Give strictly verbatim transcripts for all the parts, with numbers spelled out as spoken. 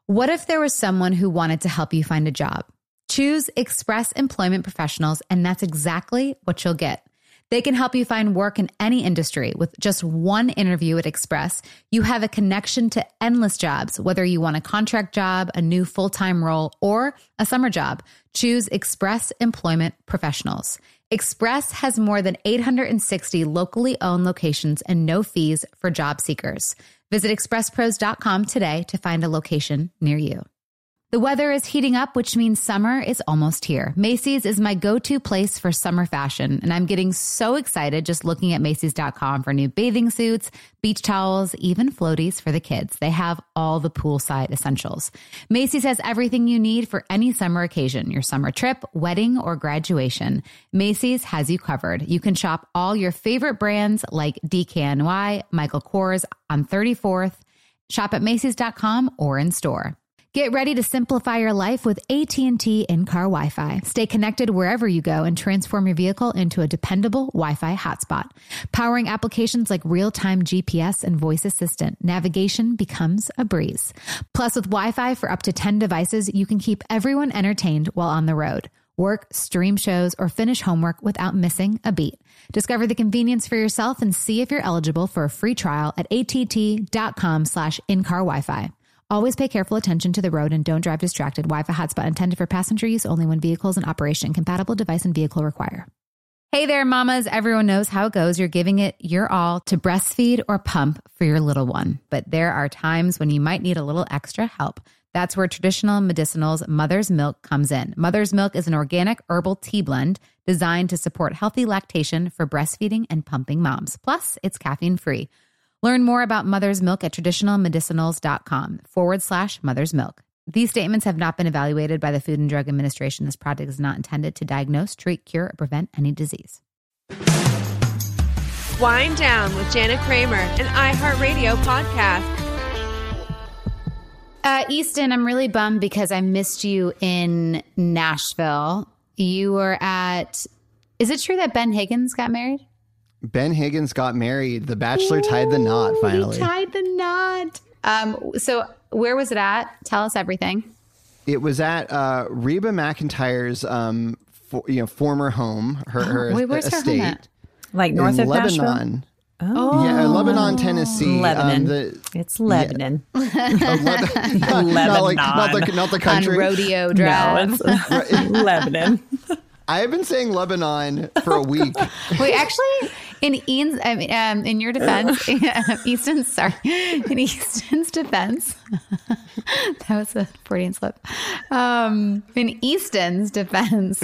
What if there was someone who wanted to help you find a job? Choose Express Employment Professionals, and that's exactly what you'll get. They can help you find work in any industry. With just one interview at Express, you have a connection to endless jobs, whether you want a contract job, a new full-time role, or a summer job. Choose Express Employment Professionals. Express has more than eight hundred sixty locally owned locations and no fees for job seekers. Visit express pros dot com today to find a location near you. The weather is heating up, which means summer is almost here. Macy's is my go-to place for summer fashion, and I'm getting so excited just looking at Macy's dot com for new bathing suits, beach towels, even floaties for the kids. They have all the poolside essentials. Macy's has everything you need for any summer occasion, your summer trip, wedding, or graduation. Macy's has you covered. You can shop all your favorite brands like D K N Y, Michael Kors on thirty-fourth. Shop at Macy's dot com or in store. Get ready to simplify your life with A T and T in-car Wi-Fi. Stay connected wherever you go and transform your vehicle into a dependable Wi-Fi hotspot. Powering applications like real-time G P S and voice assistant, navigation becomes a breeze. Plus, with Wi-Fi for up to ten devices, you can keep everyone entertained while on the road. Work, stream shows, or finish homework without missing a beat. Discover the convenience for yourself and see if you're eligible for a free trial at att.com slash in-car Wi-Fi. Always pay careful attention to the road and don't drive distracted. Wi-Fi hotspot intended for passenger use only when vehicles in operation. Compatible device and vehicle require. Hey there, mamas. Everyone knows how it goes. You're giving it your all to breastfeed or pump for your little one. But there are times when you might need a little extra help. That's where Traditional Medicinals Mother's Milk comes in. Mother's Milk is an organic herbal tea blend designed to support healthy lactation for breastfeeding and pumping moms. Plus, it's caffeine-free. Learn more about Mother's Milk at traditionalmedicinals.com forward slash Mother's Milk. These statements have not been evaluated by the Food and Drug Administration. This product is not intended to diagnose, treat, cure, or prevent any disease. Wind Down with Jana Kramer, an iHeartRadio podcast. Uh, Easton, I'm really bummed because I missed you in Nashville. You were at, is it true that Ben Higgins got married? Ben Higgins got married. The Bachelor Ooh, tied the knot finally. He tied the knot. Um, so where was it at? Tell us everything. It was at uh, Reba McEntire's um, for, you know, former home, her, her Wait, where's estate. Her home at? Like north of Lebanon. Nashville? Oh. Yeah, uh, Lebanon, Tennessee. Lebanon. Um, the, it's Lebanon. Yeah. oh, Leb- not, Lebanon. Not, like, not, the, not the country. On Rodeo Drive. No, it's Lebanon. I have been saying Lebanon for a week. Wait, actually, in Ian's, um, um, in your defense, Easton's, sorry, in Easton's defense, that was a Freudian slip. Um, in Easton's defense,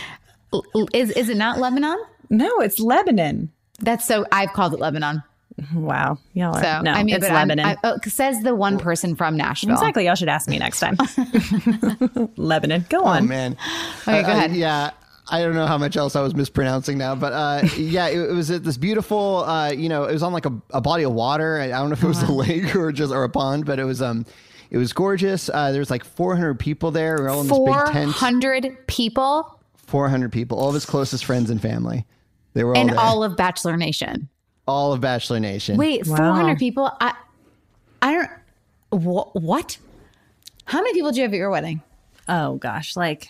is is it not Lebanon? No, it's Lebanon. That's so. I've called it Lebanon. Wow, y'all are. So no, I mean, it's but Lebanon. I, oh, says the one person from Nashville. Exactly. Y'all should ask me next time. Lebanon. Go on. Oh man. Okay, go uh, ahead. Uh, yeah. I don't know how much else I was mispronouncing now, but uh, yeah, it, it was at this beautiful, uh, you know, it was on like a, a body of water. I, I don't know if it was a lake or just or a pond, but it was um, it was gorgeous. Uh, there was like four hundred people there. We were all in this big tent. four hundred people. four hundred people, all of his closest friends and family. They were all and there. all of Bachelor Nation. All of Bachelor Nation. Wait, Wow. four hundred people? I, I don't. Wh- what? How many people did you have at your wedding? Oh gosh, like.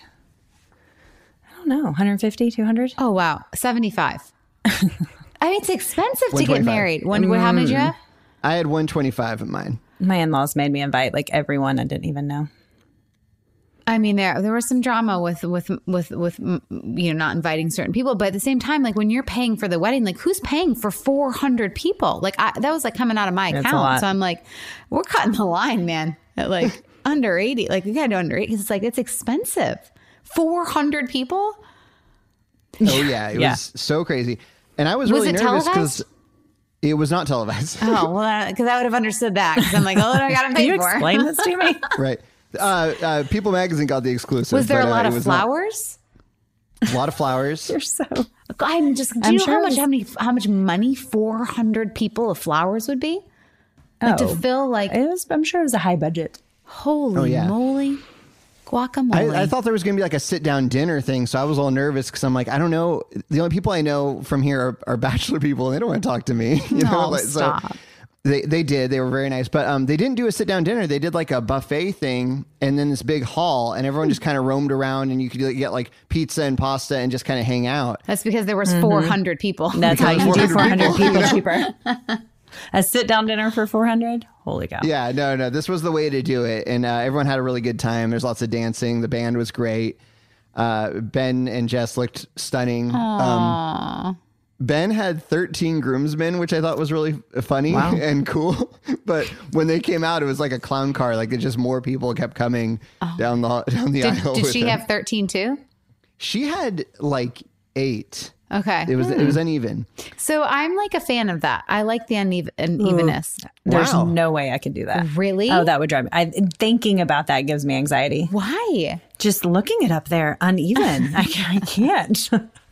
No, one hundred fifty, two hundred. Oh, wow. seventy-five. I mean, it's expensive to get one twenty-five. married. When, mm. How many did you have? I had one twenty-five at mine. My in-laws made me invite like everyone I didn't even know. I mean, there there was some drama with, with, with, with, you know, not inviting certain people. But at the same time, like when you're paying for the wedding, like who's paying for four hundred people? Like I, that was like coming out of my That's account. So I'm like, we're cutting the line, man. At like under eighty. Like we got to do under eighty because it's like, it's expensive. four hundred people? Oh, yeah. It yeah. was so crazy. And I was, Was really it nervous televised? because it was not televised. Oh, well, because I would have understood that. Because I'm like, oh, I got to Can pay you for. explain this to me? Right. Uh, uh, People Magazine got the exclusive. Was there but, a lot uh, of flowers? Not, a lot of flowers. You're so. I'm just. Do I'm you know sure how it much was- how many how much money four hundred people of flowers would be? Like Oh. to fill like It was. I'm sure it was a high budget. holy Oh, yeah. moly, guacamole. I, I thought there was going to be like a sit down dinner thing. So I was all nervous because I'm like, I don't know. The only people I know from here are, are Bachelor people and they don't want to talk to me. You know, Oh, like, stop. So They they did. They were very nice, but um, they didn't do a sit down dinner. They did like a buffet thing, and then this big hall, and everyone just kind of roamed around, and you could like, get like pizza and pasta and just kind of hang out. That's because there was four hundred people. That's how you do four hundred people Yeah. cheaper. A sit down dinner for four hundred? Holy cow. Yeah, no, no, this was the way to do it, and uh, everyone had a really good time. There's lots of dancing. The band was great. Uh, Ben and Jess looked stunning. Um, Ben had thirteen groomsmen, which I thought was really funny Wow. and cool. But when they came out, it was like a clown car. Like it just more people kept coming down the down the Did, aisle. did with she him. have thirteen too? She had like eight. Okay. It was it was uneven. So I'm like a fan of that. I like the uneven, unevenness. There's Wow. no way I could do that. Really? Oh, that would drive me. I, thinking about that gives me anxiety. Why? Just looking it up there, uneven. I, ca- I can't.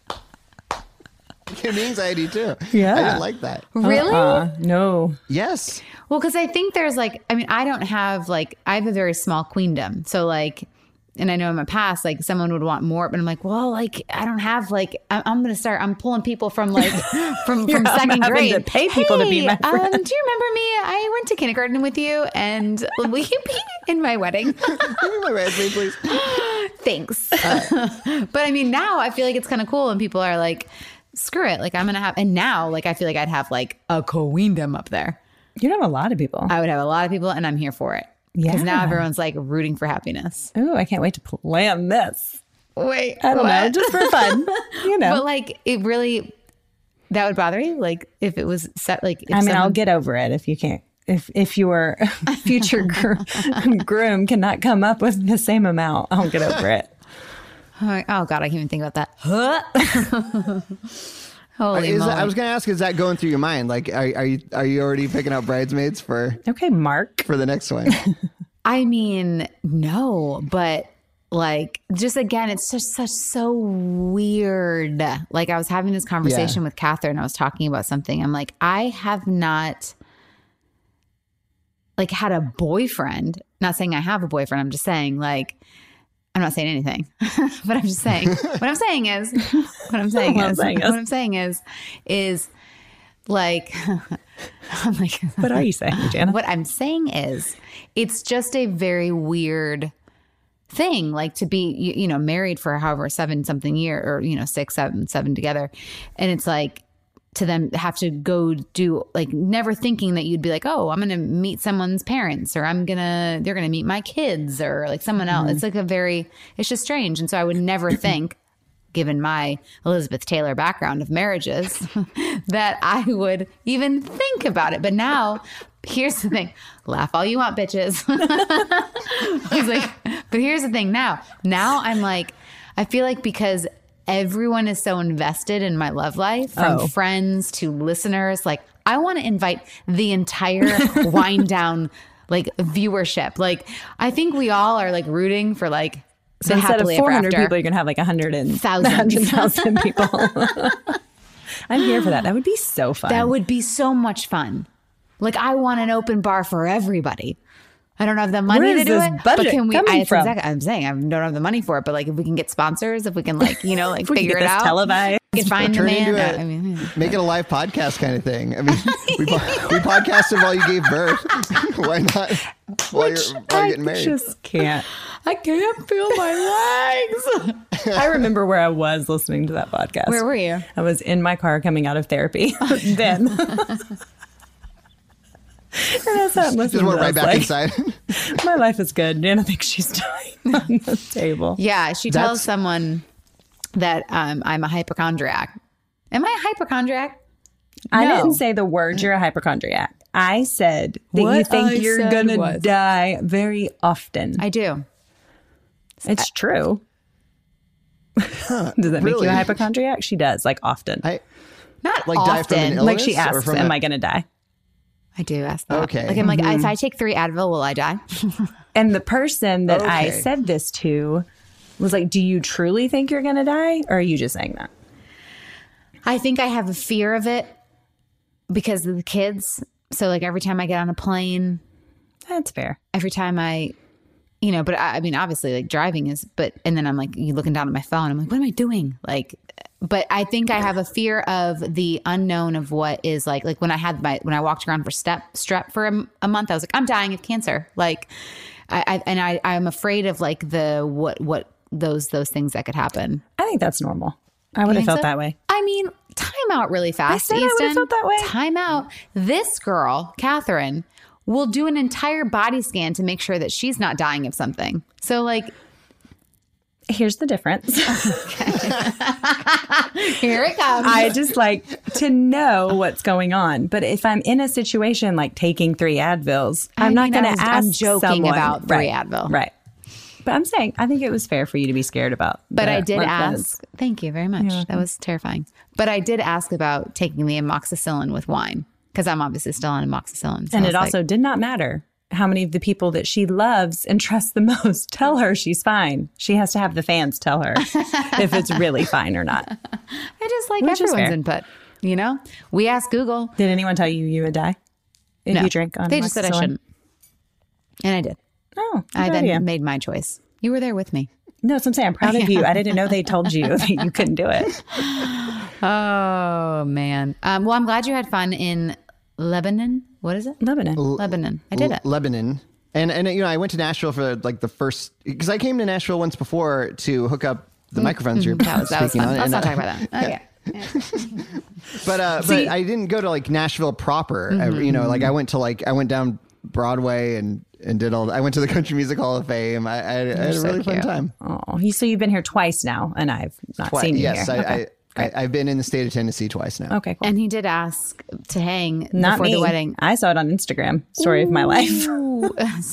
Gave me anxiety too. Yeah. I didn't like that. Really? Uh, no. Yes. Well, because I think there's like, I mean, I don't have like, I have a very small queendom. So like, and I know in my past, like someone would want more, but I'm like, well, like I don't have like, I- I'm going to start, I'm pulling people from like, from, from I'm second having grade. to pay people to be Hey, my um, friend. do you remember me? I went to kindergarten with you and will you be in my wedding? Give me my raspberry, please. Thanks. But I mean, now I feel like it's kind of cool and people are like, screw it. Like I'm going to have, and now like I feel like I'd have like a queendom up there. You'd have a lot of people. I would have a lot of people and I'm here for it. Because now Yeah. everyone's like rooting for happiness. Ooh, I can't wait to plan this. Wait, I don't know, just for fun. You know. But like, it really, that would bother you? Like, if it was set, like, if I mean, I'll someone- get over it if you can't. If if your future gr- groom cannot come up with the same amount, I'll get over it. Oh, my- oh, God, I can't even think about that. Huh? Holy Is moly. that, I was going to ask, is that going through your mind? Like, are, are you are you already picking out bridesmaids for Okay, Mark. for the next one? I mean, no, but like, just again, it's just such so weird. Like, I was having this conversation Yeah. with Catherine. I was talking about something. I'm like, I have not like had a boyfriend. Not saying I have a boyfriend. I'm just saying like, I'm not saying anything, but I'm just saying. What I'm saying is, what I'm saying What I'm is, saying is. what I'm saying is, is like, I'm like, What are you saying, Jana? what I'm saying is, it's just a very weird thing, like to be, you, you know, married for however seven something year, or you know, six, seven, seven together, and it's like to then have to go do like never thinking that you'd be like, oh, I'm gonna meet someone's parents, or I'm gonna they're gonna meet my kids, or like someone else. It's like a very, it's just strange, and so I would never think, given my Elizabeth Taylor background of marriages, that I would even think about it. But now, here's the thing. Laugh all you want, bitches. I was like, but here's the thing now. Now I'm like, I feel like because everyone is so invested in my love life, from Oh. friends to listeners, like I want to invite the entire wind down like viewership. Like I think we all are like rooting for like So the instead of happily four ever hundred after. people, you're gonna have like a hundred and Thousands. hundred thousand people. I'm here for that. That would be so fun. That would be so much fun. Like I want an open bar for everybody. I don't have the money Where to is do this it, but budget can we? coming I, from? Exactly, I'm saying I don't have the money for it, but like if we can get sponsors, if we can like you know like If we can figure get it this out, televised. we can find the Turn man. into Uh, a- I mean, yeah. Make it a live podcast kind of thing. I mean, we, po- we podcasted while you gave birth. Why not? While you're, while you're getting married. I just can't. I can't feel my legs. I remember where I was listening to that podcast. Where were you? I was in my car coming out of therapy then. And I sat and listened Just to went that. right I back was like, inside. my life is good. Jana thinks she's dying on the table. Yeah, she That's- tells someone that um, I'm a hypochondriac. Am I a hypochondriac? I No. didn't say the words you're a hypochondriac. I said that you What think I you're said going to was- die very often. I do. It's true. Does that make really? you a hypochondriac? She does, like often. I, Not Like die from an often. illness? like she or asks, from am a- I going to die? I do ask that. Okay. Like I'm like, if I take three Advil, will I die? And the person that I Okay. said this to was like, do you truly think you're going to die? Or are you just saying that? I think I have a fear of it because of the kids. So like every time I get on a plane, That's fair. every time I, you know, but I, I mean, obviously like driving is, but, and then I'm like, you looking down at my phone. I'm like, what am I doing? Like, but I think I have a fear of the unknown of what is like, like when I had my, when I walked around for step strep for a, a month, I was like, I'm dying of cancer. Like, I, I and I, I'm afraid of like the, what, what those, those things that could happen. I think that's normal. I would have felt so? that way. I mean, time out really fast, I said Easton. I would have felt that way. Time out. This girl, Catherine, will do an entire body scan to make sure that she's not dying of something. So like, here's the difference. Here it comes. I just like to know what's going on. But if I'm in a situation like taking three Advils, I I'm mean, not going I to was- ask I'm joking someone, about three right, Advil. Right. But I'm saying, I think it was fair for you to be scared about. But the I did lymph ask. nodes. Thank you very much. That was terrifying. But I did ask about taking the amoxicillin with wine because I'm obviously still on amoxicillin. So And I it was also like, did not matter how many of the people that she loves and trusts the most tell her she's fine. She has to have the fans tell her if it's really fine or not. I just like Which is everyone's fair. input. You know, we asked Google. Did anyone tell you you would die if No, you drank on they just said I amoxicillin? shouldn't, and I did. Oh, I good then idea. made my choice. You were there with me. No, so I'm saying I'm proud of you. I didn't know they told you that you couldn't do it. Oh man. Um, well, I'm glad you had fun in Lebanon. What is it? Lebanon. Lebanon. I did Le- it. Lebanon. And, and, you know, I went to Nashville for like the first, because I came to Nashville once before to hook up the microphones you're That was, that was speaking fun. on. Let's and, not uh, talk about that. Okay. But uh, but I didn't go to like Nashville proper. I, you know, like I went to like I went down Broadway and and did all. I went to the Country Music Hall of Fame. I, I, I had a so really fun cute. time. Oh, you, so you've been here twice now, and I've not Twi- seen you yes, here. I, Okay. I, I I've been in the state of Tennessee twice now. okay, cool. And he did ask to hang Not before me. the wedding. I saw it on Instagram. Story of my life. Ooh.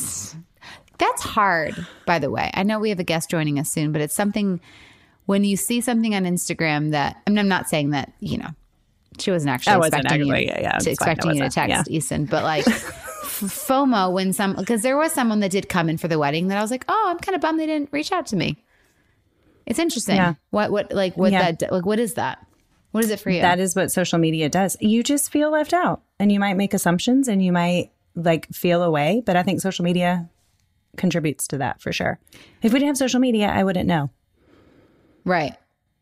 That's hard, by the way. I know we have a guest joining us soon, but it's something when you see something on Instagram that, I mean, I'm not saying that, you know, she wasn't actually I wasn't expecting you, actually- yeah, yeah, to, it's fine. I expecting you to wasn't, text yeah. Easton, but like f- FOMO when some, because there was someone that did come in for the wedding that I was like, oh, I'm kind of bummed they didn't reach out to me. It's interesting. Yeah. What, what, like, what Yeah. that, like, what is that? What is it for you? That is what social media does. You just feel left out, and you might make assumptions, and you might like feel away. But I think social media contributes to that for sure. If we didn't have social media, I wouldn't know. Right.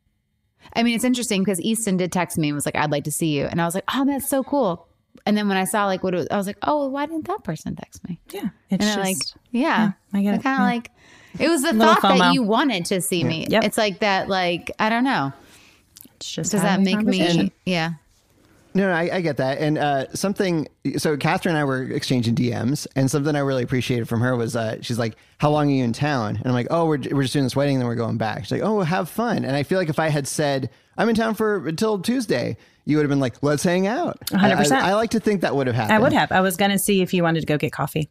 I mean, it's interesting because Easton did text me and was like, I'd like to see you. And I was like, oh, that's so cool. And then when I saw like what it was, I was like, oh, well, why didn't that person text me? Yeah, it's And I just like, yeah, I get it. kind of Yeah. like, it was the Little thought that FOMO. you wanted to see me. Yep. It's like that, like, I don't know. it's just Does that having a make me, conversation. yeah. No, no, I, I get that. And uh, something, so Catherine and I were exchanging D Ms, and something I really appreciated from her was uh, she's like, how long are you in town? And I'm like, oh, we're, we're just doing this wedding, and then we're going back. She's like, oh, have fun. And I feel like if I had said, I'm in town for until Tuesday, you would have been like, let's hang out. one hundred percent. I, I, I like to think that would have happened. I would have. I was going to see if you wanted to go get coffee.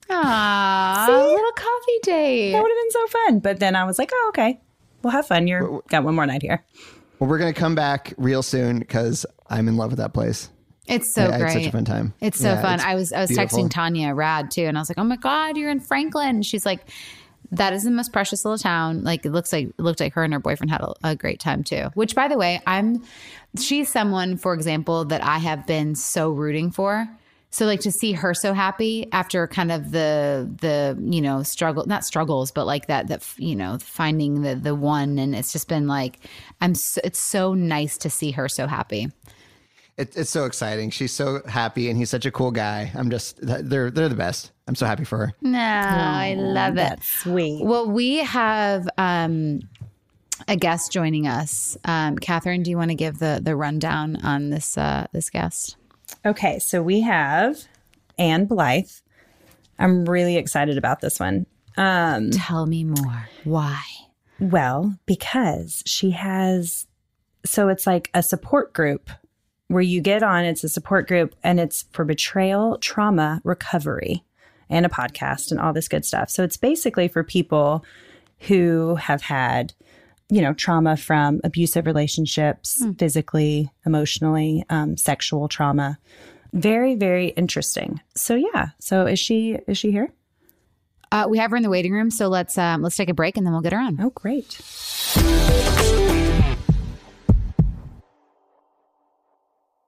Aww, little coffee date. That would have been so fun. But then I was like, oh, okay. We'll have fun. You're got one more night here. Well, we're going to come back real soon because I'm in love with that place. It's so I- I had great. such a fun time. It's so Yeah, fun. it's I was I was beautiful. texting Tanya Rad too, and I was like, "Oh my god, you're in Franklin." And she's like, "That is the most precious little town." Like it looks like it looked like her and her boyfriend had a, a great time too. Which, by the way, I'm she's someone, for example, that I have been so rooting for. So like to see her so happy after kind of the the you know struggle not struggles but like that that you know finding the the one, and it's just been like I'm so, it's so nice to see her so happy. It, it's so exciting. She's so happy, and he's such a cool guy. I'm just, they're they're the best. I'm so happy for her. No, I love it. That's sweet. Well, we have um, a guest joining us. Um, Catherine, do you want to give the the rundown on this uh, this guest? Okay, so we have Anne Blythe. I'm really excited about this one. Um, Tell me more. Why? well, because she has, so it's like a support group where you get on, it's a support group, and it's for betrayal, trauma, recovery, and a podcast and all this good stuff. So it's basically for people who have had, you know, trauma from abusive relationships, physically, emotionally, um, sexual trauma. Very, very interesting. So yeah. So is she is she here? Uh, we have her in the waiting room, so let's um, let's take a break and then we'll get her on. Oh, great. Hey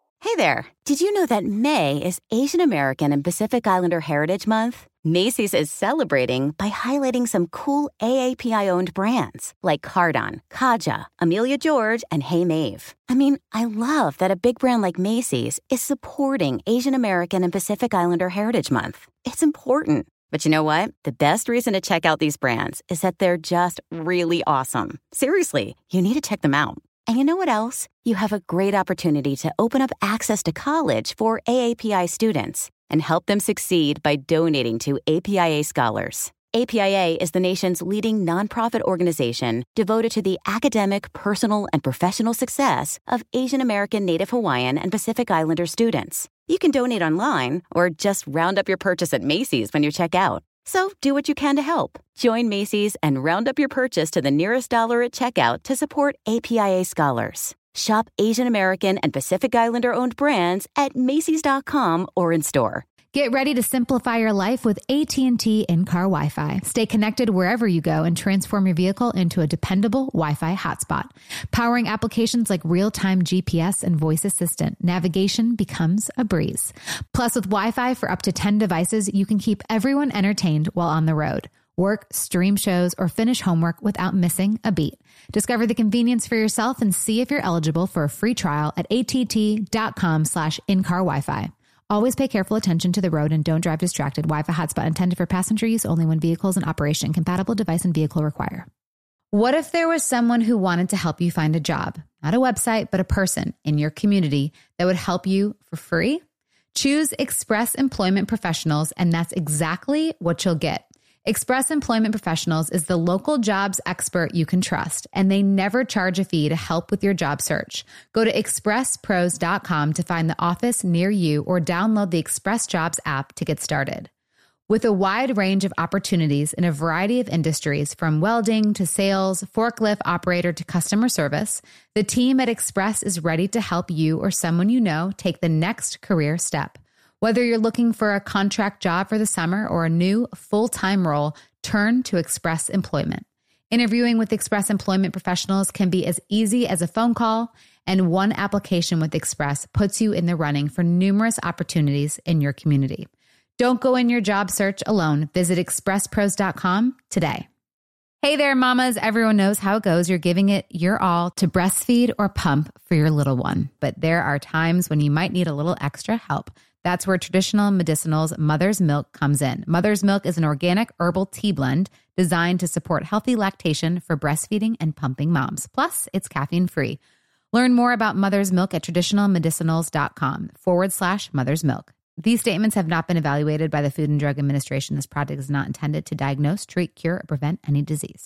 there. Did you know that May is Asian American and Pacific Islander Heritage Month? Macy's is celebrating by highlighting some cool A A P I-owned brands like Cardon, Kaja, Amelia George, and Hey Mave. I mean, I love that a big brand like Macy's is supporting Asian American and Pacific Islander Heritage Month. It's important. But you know what? The best reason to check out these brands is that they're just really awesome. Seriously, you need to check them out. And you know what else? You have a great opportunity to open up access to college for A A P I students and help them succeed by donating to A P I A Scholars. A P I A is the nation's leading nonprofit organization devoted to the academic, personal, and professional success of Asian American, Native Hawaiian, and Pacific Islander students. You can donate online or just round up your purchase at Macy's when you check out. So do what you can to help. Join Macy's and round up your purchase to the nearest dollar at checkout to support A P I A Scholars. Shop Asian American and Pacific Islander-owned brands at Macy's dot com or in store. Get ready to simplify your life with A T and T in-car Wi-Fi. Stay connected wherever you go and transform your vehicle into a dependable Wi-Fi hotspot. Powering applications like real-time G P S and voice assistant, navigation becomes a breeze. Plus, with Wi-Fi for up to ten devices, you can keep everyone entertained while on the road. Work, stream shows, or finish homework without missing a beat. Discover the convenience for yourself and see if you're eligible for a free trial at att.com slash in-car Wi-Fi. Always pay careful attention to the road and don't drive distracted. Wi-Fi hotspot intended for passenger use only when vehicles in operation. Compatible device and vehicle require. What if there was someone who wanted to help you find a job? Not a website, but a person in your community that would help you for free? Choose Express Employment Professionals, and that's exactly what you'll get. Express Employment Professionals is the local jobs expert you can trust, and they never charge a fee to help with your job search. Go to express pros dot com to find the office near you or download the Express Jobs app to get started. With a wide range of opportunities in a variety of industries, from welding to sales, forklift operator to customer service, the team at Express is ready to help you or someone you know take the next career step. Whether you're looking for a contract job for the summer or a new full-time role, turn to Express Employment. Interviewing with Express Employment Professionals can be as easy as a phone call, and one application with Express puts you in the running for numerous opportunities in your community. Don't go in your job search alone. Visit express pros dot com today. Hey there, mamas. Everyone knows how it goes. You're giving it your all to breastfeed or pump for your little one. But there are times when you might need a little extra help. That's where Traditional Medicinals Mother's Milk comes in. Mother's Milk is an organic herbal tea blend designed to support healthy lactation for breastfeeding and pumping moms. Plus, it's caffeine-free. Learn more about Mother's Milk at traditionalmedicinals.com forward slash Mother's Milk. These statements have not been evaluated by the Food and Drug Administration. This product is not intended to diagnose, treat, cure, or prevent any disease.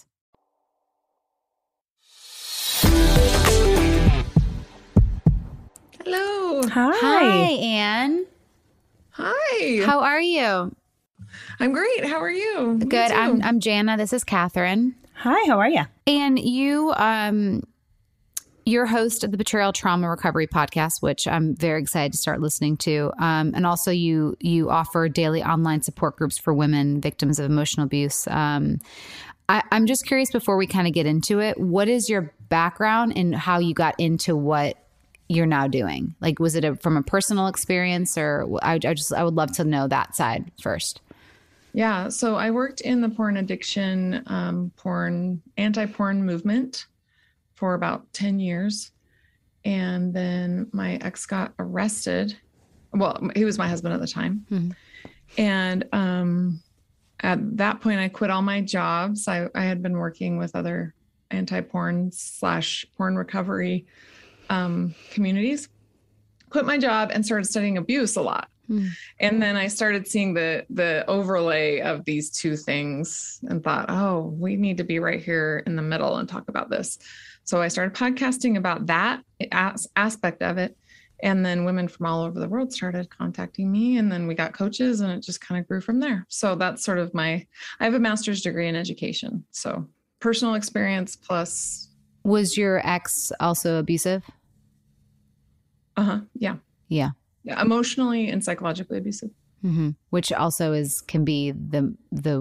Hello. Hi. Hi, Anne. Hi. How are you? I'm great. How are you? Me Good. too. I'm I'm Jana. This is Catherine. Hi, how are you? And you, um, you're host of the Betrayal Trauma Recovery Podcast, which I'm very excited to start listening to. Um, and also, you you offer daily online support groups for women victims of emotional abuse. Um, I, I'm just curious, before we kind of get into it, what is your background and how you got into what you're now doing? Like, was it a, from a personal experience, or I, I just I would love to know that side first. Yeah. So I worked in the porn addiction, um, porn, anti-porn movement for about ten years. And then my ex got arrested. Well, he was my husband at the time. Mm-hmm. And um, at that point, I quit all my jobs. I, I had been working with other anti-porn slash porn recovery um, communities, quit my job and started studying abuse a lot. Mm. And then I started seeing the the overlay of these two things and thought, oh, we need to be right here in the middle and talk about this. So I started podcasting about that as, aspect of it. And then women from all over the world started contacting me, and then we got coaches, and it just kind of grew from there. So that's sort of my, I have a master's degree in education. So personal experience plus. Was your ex also abusive? Uh-huh. Yeah. Yeah. Yeah. Emotionally and psychologically abusive. Mm-hmm. Which also is, can be the, the,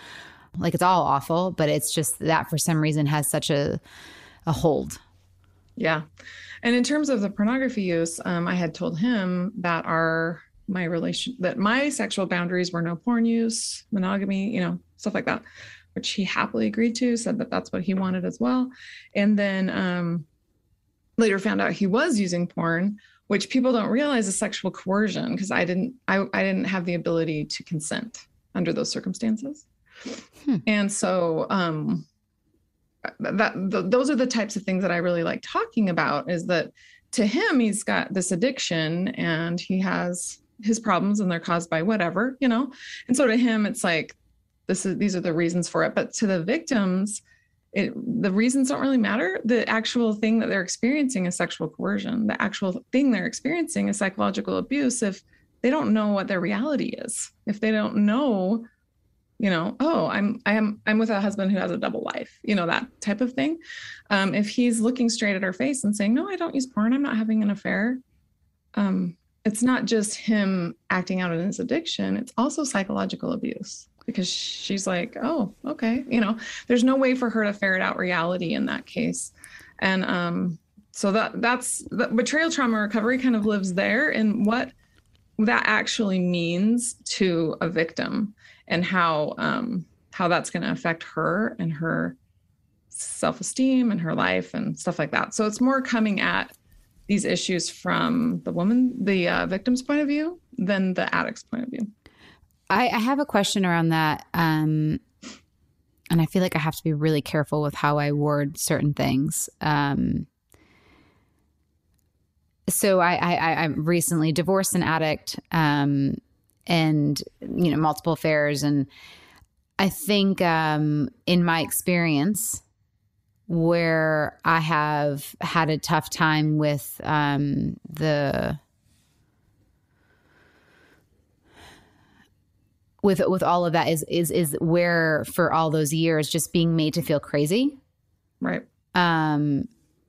like, it's all awful, but it's just that for some reason has such a, a hold. Yeah. And in terms of the pornography use, um, I had told him that our, my relation, that my sexual boundaries were no porn use, monogamy, you know, stuff like that, which he happily agreed to, said that that's what he wanted as well. And then um, later found out he was using porn, which people don't realize is sexual coercion, because I didn't, I, I didn't have the ability to consent under those circumstances. Hmm. And so, um, that th- those are the types of things that I really like talking about, is that to him, he's got this addiction and he has his problems and they're caused by whatever, you know? And so to him, it's like, this is, these are the reasons for it. But to the victims, it, the reasons don't really matter. The actual thing that they're experiencing is sexual coercion. The actual thing they're experiencing is psychological abuse. If they don't know what their reality is, if they don't know, you know, oh, I'm, I am, I'm with a husband who has a double life, you know, that type of thing. Um, if he's looking straight at her face and saying, no, I don't use porn, I'm not having an affair. Um, it's not just him acting out on his addiction. It's also psychological abuse, because she's like, oh, okay. You know, there's no way for her to ferret out reality in that case. And um, so that that's the betrayal trauma recovery kind of lives there, and what that actually means to a victim, and how um, how that's going to affect her and her self-esteem and her life and stuff like that. So it's more coming at these issues from the woman, the uh, victim's point of view, than the addict's point of view. I, I have a question around that. Um, and I feel like I have to be really careful with how I word certain things. Um, so I, I, I recently divorced an addict, um, and, you know, multiple affairs. And I think, um, in my experience, where I have had a tough time with, um, the, with, with all of that is, is, is where for all those years, just being made to feel crazy. Right. Um,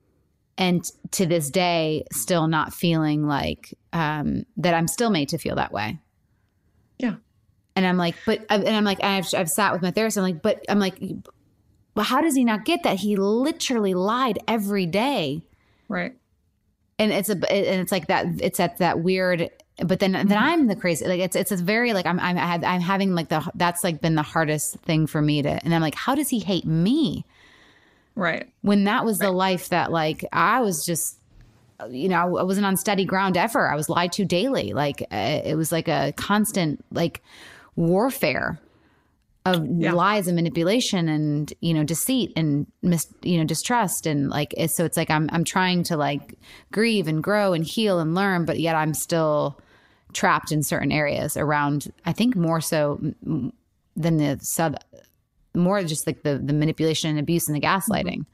and to this day, still not feeling like, um, that I'm still made to feel that way. Yeah. And I'm like, but, and I'm like, I've, I've sat with my therapist. I'm like, but I'm like, well, how does he not get that? He literally lied every day. Right. And it's a, and it's like that, it's at that weird, but then, then I'm the crazy, like it's, it's a very, like, I'm, I'm, I'm having like the, that's like been the hardest thing for me to, and I'm like, how does he hate me? Right. When that was right. the life that like, I was just, you know, I wasn't on steady ground ever. I was lied to daily. Like uh, it was like a constant like warfare of yeah. lies and manipulation and, you know, deceit and mis, you know, distrust. And like, it's, so it's like, I'm, I'm trying to like grieve and grow and heal and learn, but yet I'm still trapped in certain areas around, I think more so than the sub, more just like the, the manipulation and abuse and the gaslighting. Mm-hmm.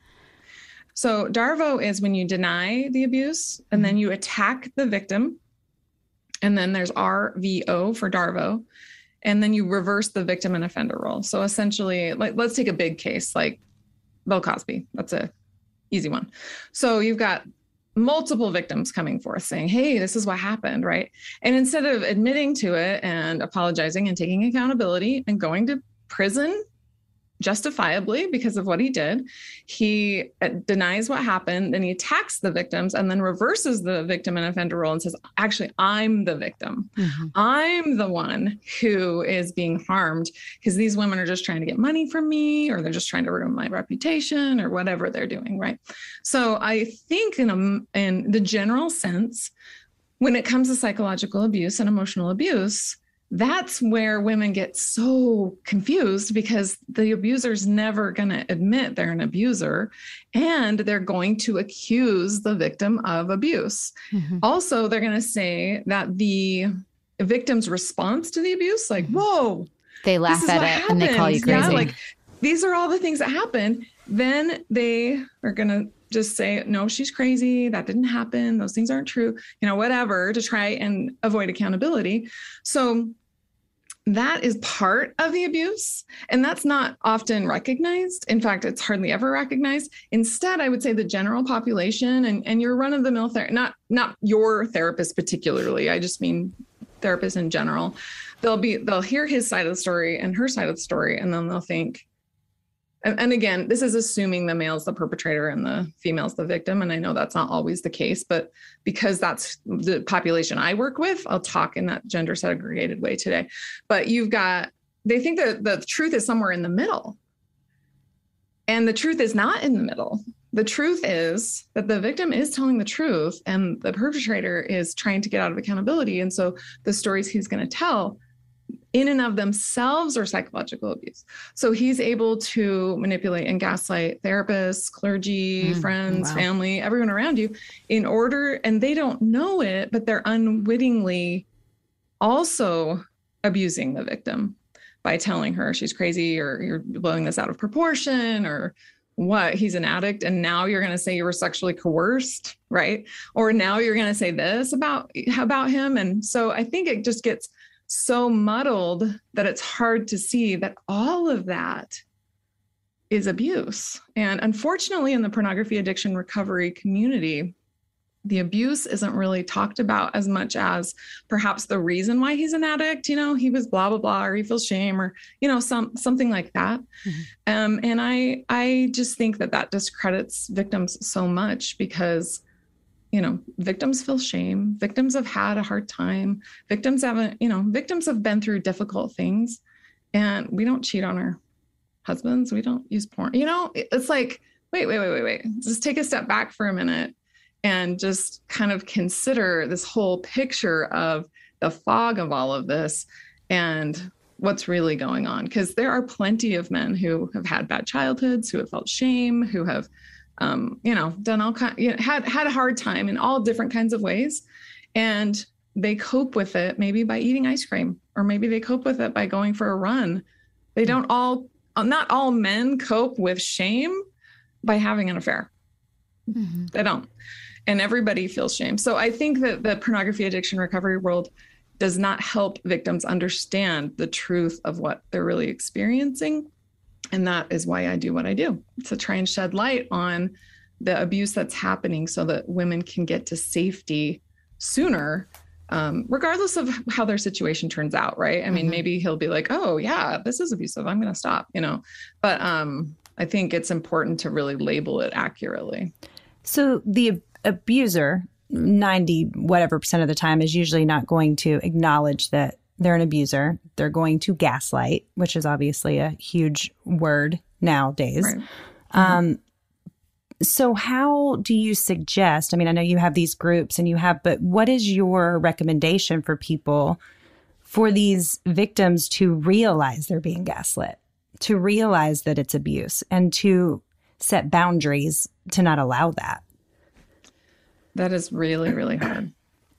So DARVO is when you deny the abuse and then you attack the victim. And then there's R V O for DARVO. And then you reverse the victim and offender role. So essentially, like, let's take a big case like Bill Cosby. That's a easy one. So you've got multiple victims coming forth saying, hey, this is what happened, right? And instead of admitting to it and apologizing and taking accountability and going to prison justifiably because of what he did, he denies what happened, then he attacks the victims and then reverses the victim and offender role and says, actually, I'm the victim. Mm-hmm. I'm the one who is being harmed because these women are just trying to get money from me, or they're just trying to ruin my reputation, or whatever they're doing, right? So I think in, a, in the general sense, when it comes to psychological abuse and emotional abuse, that's where women get so confused, because the abuser's never going to admit they're an abuser, and they're going to accuse the victim of abuse. Mm-hmm. Also, they're going to say that the victim's response to the abuse, like, whoa, they laugh at it happened. And they call you crazy. Yeah, like, these are all the things that happened. Then they are going to just say, no, she's crazy. That didn't happen. Those things aren't true, you know, whatever, to try and avoid accountability. So that is part of the abuse, and that's not often recognized. In fact, it's hardly ever recognized. Instead, I would say the general population and, and your run-of-the-mill therapist, not, not your therapist particularly, I just mean therapists in general, they'll be, they'll hear his side of the story and her side of the story, and then they'll think, And, and again, this is assuming the male's the perpetrator and the female's the victim. And I know that's not always the case, but because that's the population I work with, I'll talk in that gender segregated way today. But you've got, they think that the truth is somewhere in the middle. And the truth is not in the middle. The truth is that the victim is telling the truth and the perpetrator is trying to get out of accountability. And so the stories he's going to tell in and of themselves are psychological abuse. So he's able to manipulate and gaslight therapists, clergy, mm, friends, wow. family, everyone around you in order, and they don't know it, but they're unwittingly also abusing the victim by telling her she's crazy or you're blowing this out of proportion or what, he's an addict. And now you're going to say you were sexually coerced, right? Or now you're going to say this about, about him. And so I think it just gets so muddled that it's hard to see that all of that is abuse. And unfortunately, in the pornography addiction recovery community, the abuse isn't really talked about as much as perhaps the reason why he's an addict. You know, he was blah, blah, blah, or he feels shame or, you know, some, something like that. Mm-hmm. Um, and I, I just think that that discredits victims so much because, you know, victims feel shame. Victims have had a hard time. Victims haven't, you know, victims have been through difficult things and we don't cheat on our husbands. We don't use porn. You know, it's like, wait, wait, wait, wait, wait. Just take a step back for a minute and just kind of consider this whole picture of the fog of all of this and what's really going on. Because there are plenty of men who have had bad childhoods, who have felt shame, who have Um, you know, done all kind, you know, had had a hard time in all different kinds of ways, and they cope with it maybe by eating ice cream, or maybe they cope with it by going for a run. They don't all, not all men cope with shame by having an affair. Mm-hmm. They don't, and everybody feels shame. So I think that the pornography addiction recovery world does not help victims understand the truth of what they're really experiencing. And that is why I do what I do, to try and shed light on the abuse that's happening so that women can get to safety sooner, um, regardless of how their situation turns out, right? I mm-hmm. mean, maybe he'll be like, oh, yeah, this is abusive. I'm going to stop, you know. But um, I think it's important to really label it accurately. So the abuser, ninety whatever percent of the time, is usually not going to acknowledge that they're an abuser. They're going to gaslight, which is obviously a huge word nowadays. Right. Mm-hmm. Um, so how do you suggest, I mean, I know you have these groups and you have, but what is your recommendation for people, for these victims to realize they're being gaslit, to realize that it's abuse, and to set boundaries to not allow that? That is really, really hard.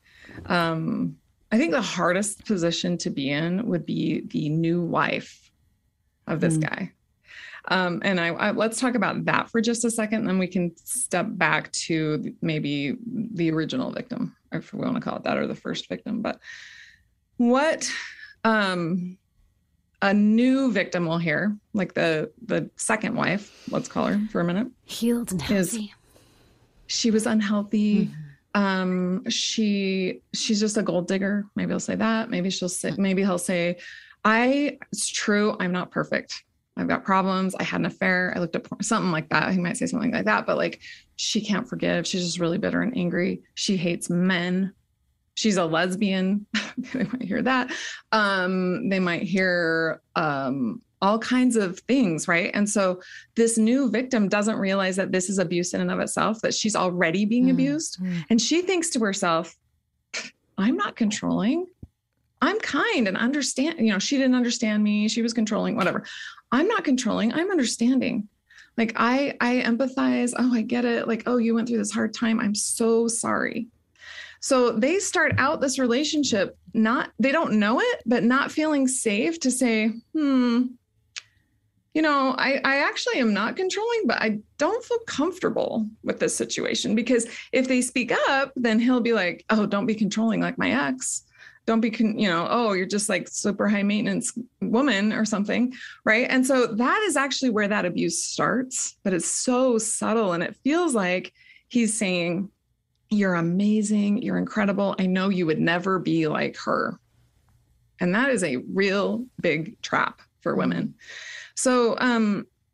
Um, I think the hardest position to be in would be the new wife of this mm. guy. Um, and I, I let's talk about that for just a second, and then we can step back to maybe the original victim, if we want to call it that, or the first victim. But what um, a new victim will hear, like the the second wife, let's call her for a minute, healed and healthy. She was unhealthy. Mm-hmm. Um, she, she's just a gold digger. Maybe he'll say that. Maybe she'll say, maybe he'll say, I, it's true. I'm not perfect. I've got problems. I had an affair. I looked at porn, something like that. He might say something like that, but like, she can't forgive. She's just really bitter and angry. She hates men. She's a lesbian. They might hear that. Um, they might hear, um, all kinds of things, right? And so this new victim doesn't realize that this is abuse in and of itself, that she's already being mm, abused. Mm. And she thinks to herself, I'm not controlling. I'm kind and understand, you know, she didn't understand me. She was controlling, whatever. I'm not controlling. I'm understanding. Like I, I empathize. Oh, I get it. Like, oh, you went through this hard time. I'm so sorry. So they start out this relationship, not, they don't know it, but not feeling safe to say, hmm, you know, I, I actually am not controlling, but I don't feel comfortable with this situation, because if they speak up, then he'll be like, oh, don't be controlling like my ex. Don't be, con- you know, oh, you're just like super high maintenance woman or something. Right. And so that is actually where that abuse starts, but it's so subtle. And it feels like he's saying, you're amazing. You're incredible. I know you would never be like her. And that is a real big trap for women. So um,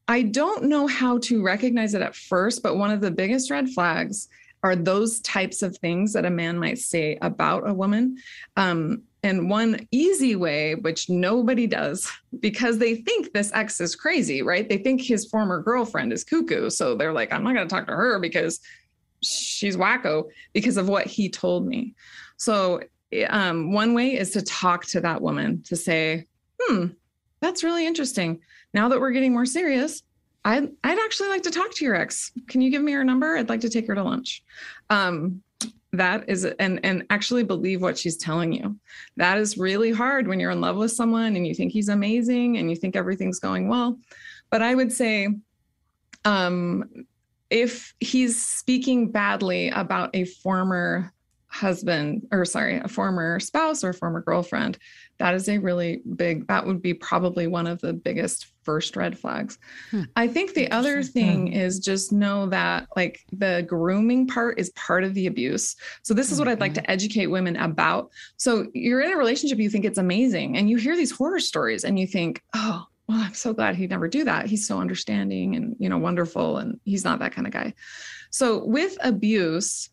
I don't know how to recognize it at first, but one of the biggest red flags are those types of things that a man might say about a woman. Um, and one easy way, which nobody does, because they think this ex is crazy, right? They think his former girlfriend is cuckoo. So they're like, I'm not going to talk to her because she's wacko because of what he told me. So um, one way is to talk to that woman to say, hmm, that's really interesting. Now that we're getting more serious, I'd, I'd actually like to talk to your ex. Can you give me her number? I'd like to take her to lunch. Um, that is, and, and actually believe what she's telling you. That is really hard when you're in love with someone and you think he's amazing and you think everything's going well. But I would say, um, if he's speaking badly about a former husband, or sorry, a former spouse or former girlfriend, that is a really big, that would be probably one of the biggest first red flags. Hmm. I think the other thing is just know that like the grooming part is part of the abuse. So this is what I'd like to educate women about. So you're in a relationship, you think it's amazing, and you hear these horror stories and you think, oh, well, I'm so glad he'd never do that. He's so understanding and, you know, wonderful. And he's not that kind of guy. So with abuse,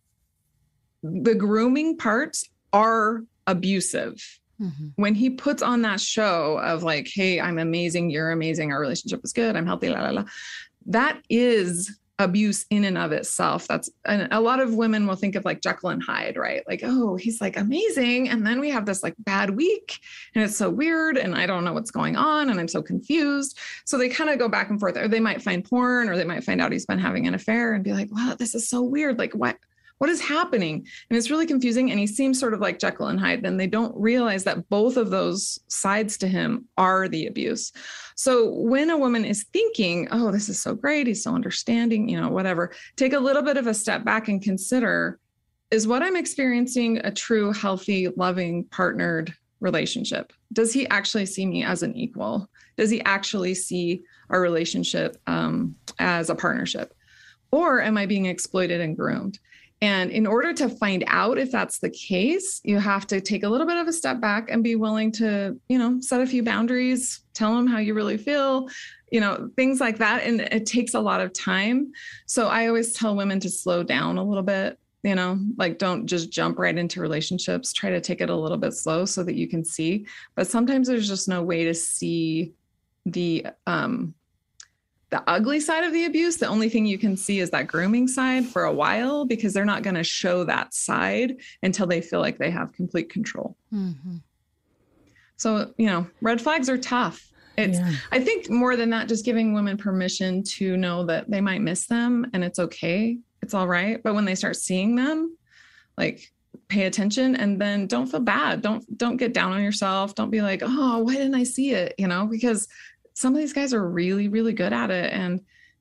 the grooming parts are abusive. Mm-hmm. When he puts on that show of like, hey, I'm amazing, you're amazing, our relationship is good, I'm healthy, la, la, la. That is abuse in and of itself. That's, and a lot of women will think of like Jekyll and Hyde, right? Like, oh, he's like amazing. And then we have this like bad week and it's so weird and I don't know what's going on and I'm so confused. So they kind of go back and forth, or they might find porn, or they might find out he's been having an affair and be like, wow, this is so weird. Like what? What is happening? And it's really confusing. And he seems sort of like Jekyll and Hyde. And they don't realize that both of those sides to him are the abuse. So when a woman is thinking, oh, this is so great, he's so understanding, you know, whatever, take a little bit of a step back and consider, is what I'm experiencing a true, healthy, loving, partnered relationship? Does he actually see me as an equal? Does he actually see our relationship um, as a partnership? Or am I being exploited and groomed? And in order to find out if that's the case, you have to take a little bit of a step back and be willing to, you know, set a few boundaries, tell them how you really feel, you know, things like that. And it takes a lot of time. So I always tell women to slow down a little bit, you know, like don't just jump right into relationships, try to take it a little bit slow so that you can see. But sometimes there's just no way to see the, um, the ugly side of the abuse. The only thing you can see is that grooming side for a while, because they're not going to show that side until they feel like they have complete control. Mm-hmm. So, you know, red flags are tough. It's, yeah. I think more than that, just giving women permission to know that they might miss them and it's okay. It's all right. But when they start seeing them, like pay attention and then don't feel bad. Don't, don't get down on yourself. Don't be like, oh, why didn't I see it? You know, because some of these guys are really, really good at it, and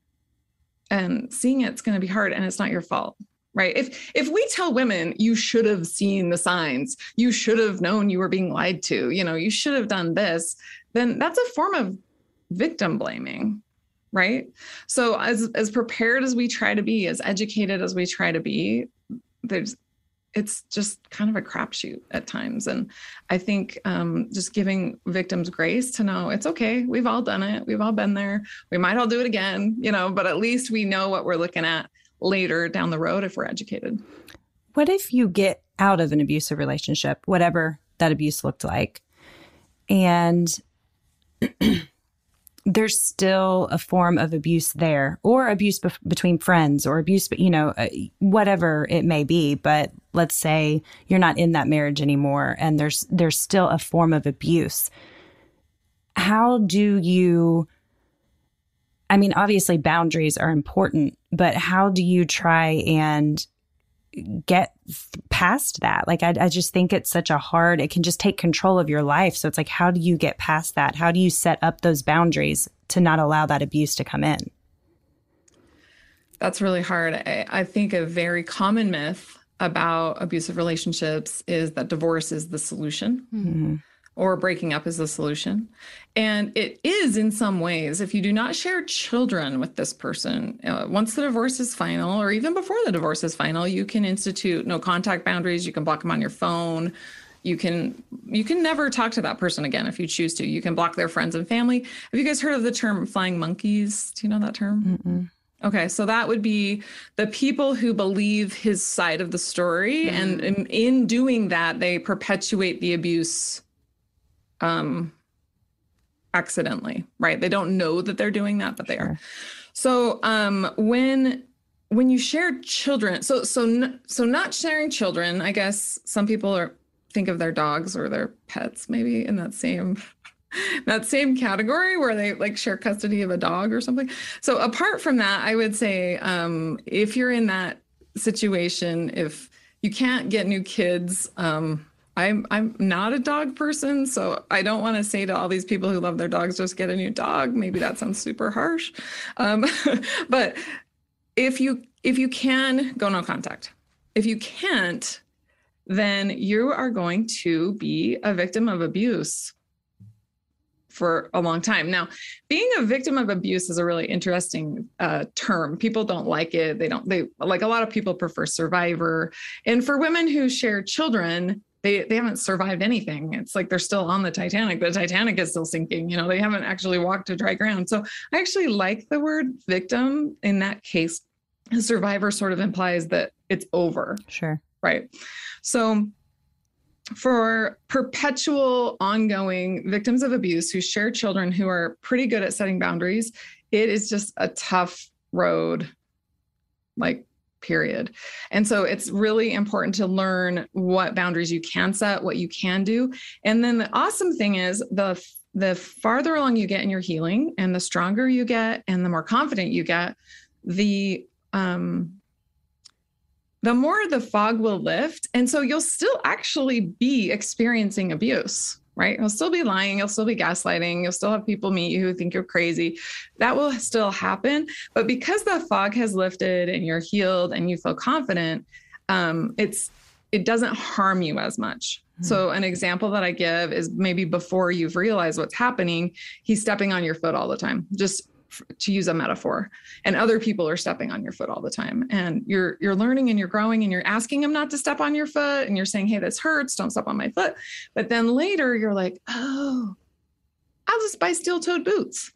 and seeing it's going to be hard, and it's not your fault, right? If if we tell women you should have seen the signs, you should have known you were being lied to, you know, you should have done this, then that's a form of victim blaming, right? So as as prepared as we try to be, as educated as we try to be, there's it's just kind of a crapshoot at times. And I think um, just giving victims grace to know it's okay. We've all done it. We've all been there. We might all do it again, you know, but at least we know what we're looking at later down the road if we're educated. What if you get out of an abusive relationship, whatever that abuse looked like, and there's still a form of abuse there, or abuse be- between friends, or abuse, you know, uh, whatever it may be. But let's say you're not in that marriage anymore and there's, there's still a form of abuse. How do you, I mean, obviously boundaries are important, but how do you try and get past that? Like, I, I just think it's such a hard, it can just take control of your life. So it's like, how do you get past that? How do you set up those boundaries to not allow that abuse to come in? That's really hard. I, I think a very common myth about abusive relationships is that divorce is the solution. Mm-hmm. Or breaking up is the solution. And it is in some ways. If you do not share children with this person, uh, once the divorce is final, or even before the divorce is final, you can institute no contact boundaries. You can block them on your phone. you can you can never talk to that person again if you choose to. You can block their friends and family. Have you guys heard of the term flying monkeys? Do you know that term? Mm-mm. Okay, so that would be the people who believe his side of the story, mm. and in, in doing that, they perpetuate the abuse um, accidentally, right? They don't know that they're doing that, but they are. So um, when when you share children, so so so not sharing children, I guess some people are think of their dogs or their pets maybe in that same that same category where they like share custody of a dog or something. So apart from that, I would say um, if you're in that situation, if you can't get new kids, um, I'm I'm not a dog person, so I don't want to say to all these people who love their dogs, just get a new dog. Maybe that sounds super harsh, um, but if you if you can, go no contact. If you can't, then you are going to be a victim of abuse for a long time. Now, being a victim of abuse is a really interesting uh, term. People don't like it. They don't, they like a lot of people prefer survivor. And for women who share children, they, they haven't survived anything. It's like they're still on the Titanic. The Titanic is still sinking. You know, they haven't actually walked to dry ground. So I actually like the word victim in that case. A survivor sort of implies that it's over. Sure. Right. So for perpetual, ongoing victims of abuse who share children who are pretty good at setting boundaries, it is just a tough road, like, period. And so it's really important to learn what boundaries you can set, what you can do. And then the awesome thing is the the farther along you get in your healing and the stronger you get and the more confident you get, the um, the more the fog will lift. And so you'll still actually be experiencing abuse, right? You'll still be lying. You'll still be gaslighting. You'll still have people meet you who think you're crazy. That will still happen. But because the fog has lifted and you're healed and you feel confident, um, it's it doesn't harm you as much. Mm-hmm. So an example that I give is maybe before you've realized what's happening, he's stepping on your foot all the time, just to use a metaphor, and other people are stepping on your foot all the time. And you're, you're learning and you're growing and you're asking him not to step on your foot. And you're saying, hey, this hurts. Don't step on my foot. But then later you're like, oh, I'll just buy steel-toed boots.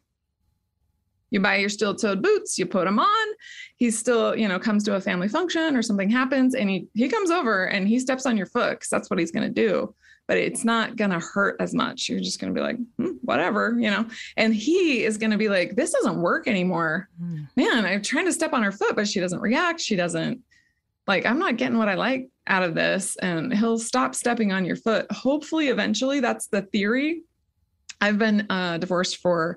You buy your steel-toed boots, you put them on. He still, you know, comes to a family function or something happens and he, he comes over and he steps on your foot because that's what he's going to do. But it's not going to hurt as much. You're just going to be like, hmm, whatever, you know, and he is going to be like, this doesn't work anymore. Mm. Man, I'm trying to step on her foot, but she doesn't react. She doesn't like, I'm not getting what I like out of this. And he'll stop stepping on your foot. Hopefully, eventually, that's the theory. I've been uh, divorced for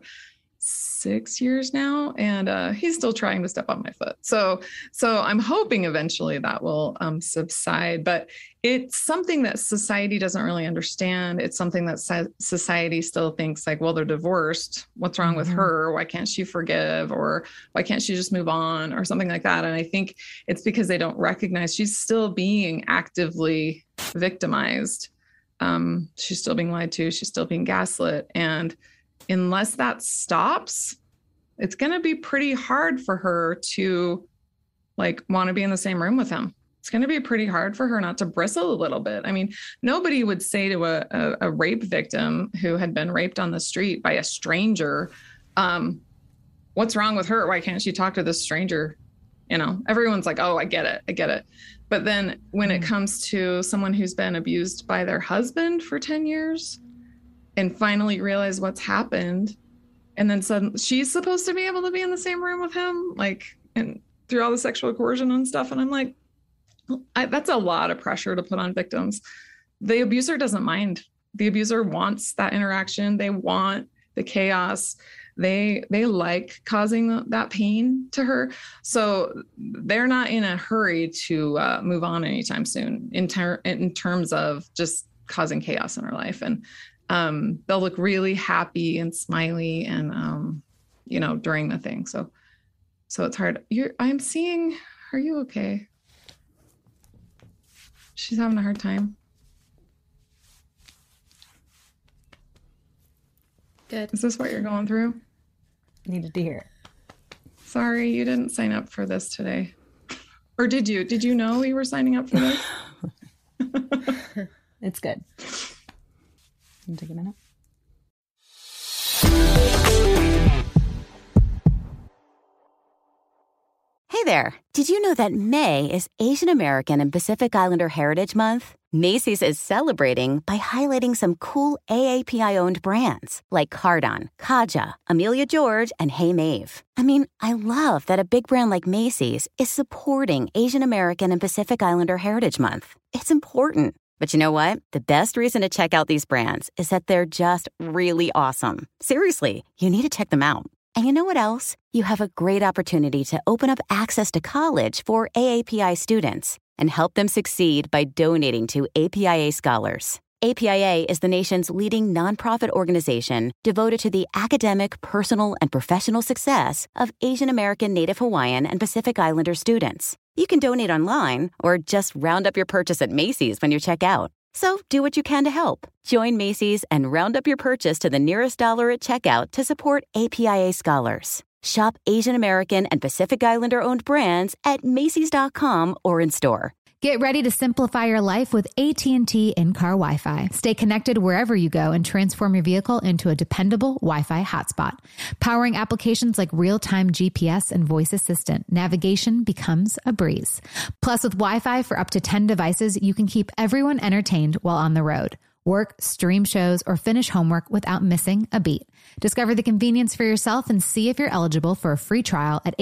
six years now, and uh, he's still trying to step on my foot. So, so I'm hoping eventually that will um, subside, but it's something that society doesn't really understand. It's something that society still thinks like, well, they're divorced. What's wrong mm-hmm. with her? Why can't she forgive? Or why can't she just move on or something like that? And I think it's because they don't recognize she's still being actively victimized. Um, she's still being lied to. She's still being gaslit. And unless that stops, it's going to be pretty hard for her to like want to be in the same room with him. It's going to be pretty hard for her not to bristle a little bit. I mean, nobody would say to a, a, a rape victim who had been raped on the street by a stranger, um, what's wrong with her? Why can't she talk to this stranger? You know, everyone's like, oh, I get it. I get it. But then when it comes to someone who's been abused by their husband for ten years, and finally realize what's happened. And then suddenly she's supposed to be able to be in the same room with him, like, and through all the sexual coercion and stuff. And I'm like, I, that's a lot of pressure to put on victims. The abuser doesn't mind. The abuser wants that interaction. They want the chaos. They, they like causing that pain to her. So they're not in a hurry to uh, move on anytime soon in, ter- in terms of just causing chaos in her life. And, Um, they'll look really happy and smiley and, um, you know, during the thing. So, so it's hard. You're, I'm seeing, are you okay? She's having a hard time. Good. Is this what you're going through? Needed to hear it. Sorry, you didn't sign up for this today. Or did you? Did you know you were signing up for this? It's good. Can take a minute. Hey there. Did you know that May is Asian American and Pacific Islander Heritage Month? Macy's is celebrating by highlighting some cool A A P I-owned brands like Cardon, Kaja, Amelia George, and Hey Mave. I mean, I love that a big brand like Macy's is supporting Asian American and Pacific Islander Heritage Month. It's important. But you know what? The best reason to check out these brands is that they're just really awesome. Seriously, you need to check them out. And you know what else? You have a great opportunity to open up access to college for A A P I students and help them succeed by donating to A P I A Scholars. A P I A is the nation's leading nonprofit organization devoted to the academic, personal, and professional success of Asian American, Native Hawaiian, and Pacific Islander students. You can donate online or just round up your purchase at Macy's when you check out. So do what you can to help. Join Macy's and round up your purchase to the nearest dollar at checkout to support A P I A Scholars. Shop Asian American and Pacific Islander-owned brands at Macy's dot com or in store. Get ready to simplify your life with A T and T in-car Wi-Fi. Stay connected wherever you go and transform your vehicle into a dependable Wi-Fi hotspot. Powering applications like real-time G P S and voice assistant, navigation becomes a breeze. Plus, with Wi-Fi for up to ten devices, you can keep everyone entertained while on the road. Work, stream shows, or finish homework without missing a beat. Discover the convenience for yourself and see if you're eligible for a free trial at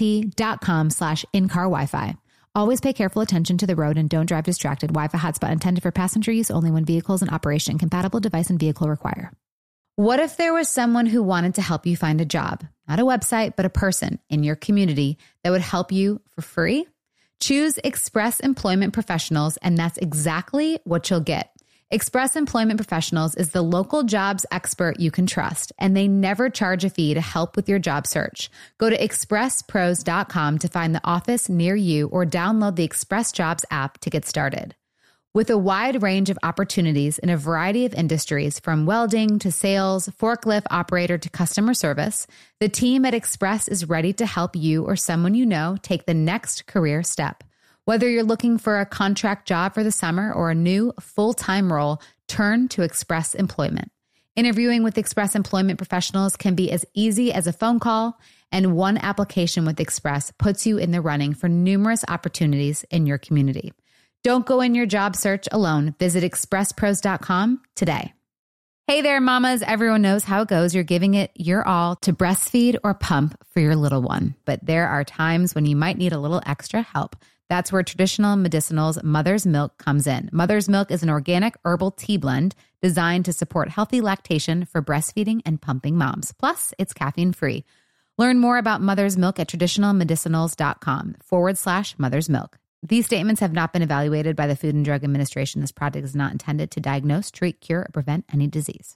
att.com slash in-car Wi-Fi. Always pay careful attention to the road and don't drive distracted. Wi-Fi hotspot intended for passenger use only when vehicles in operation. Compatible device and vehicle require. What if there was someone who wanted to help you find a job? Not a website, but a person in your community that would help you for free? Choose Express Employment Professionals, and that's exactly what you'll get. Express Employment Professionals is the local jobs expert you can trust, and they never charge a fee to help with your job search. Go to express pros dot com to find the office near you or download the Express Jobs app to get started. With a wide range of opportunities in a variety of industries, from welding to sales, forklift operator to customer service, the team at Express is ready to help you or someone you know take the next career step. Whether you're looking for a contract job for the summer or a new full-time role, turn to Express Employment. Interviewing with Express Employment Professionals can be as easy as a phone call, and one application with Express puts you in the running for numerous opportunities in your community. Don't go in your job search alone. Visit express pros dot com today. Hey there, mamas. Everyone knows how it goes. You're giving it your all to breastfeed or pump for your little one. But there are times when you might need a little extra help. That's where Traditional Medicinals Mother's Milk comes in. Mother's Milk is an organic herbal tea blend designed to support healthy lactation for breastfeeding and pumping moms. Plus, it's caffeine-free. Learn more about Mother's Milk at traditionalmedicinals.com forward slash Mother's Milk. These statements have not been evaluated by the Food and Drug Administration. This product is not intended to diagnose, treat, cure, or prevent any disease.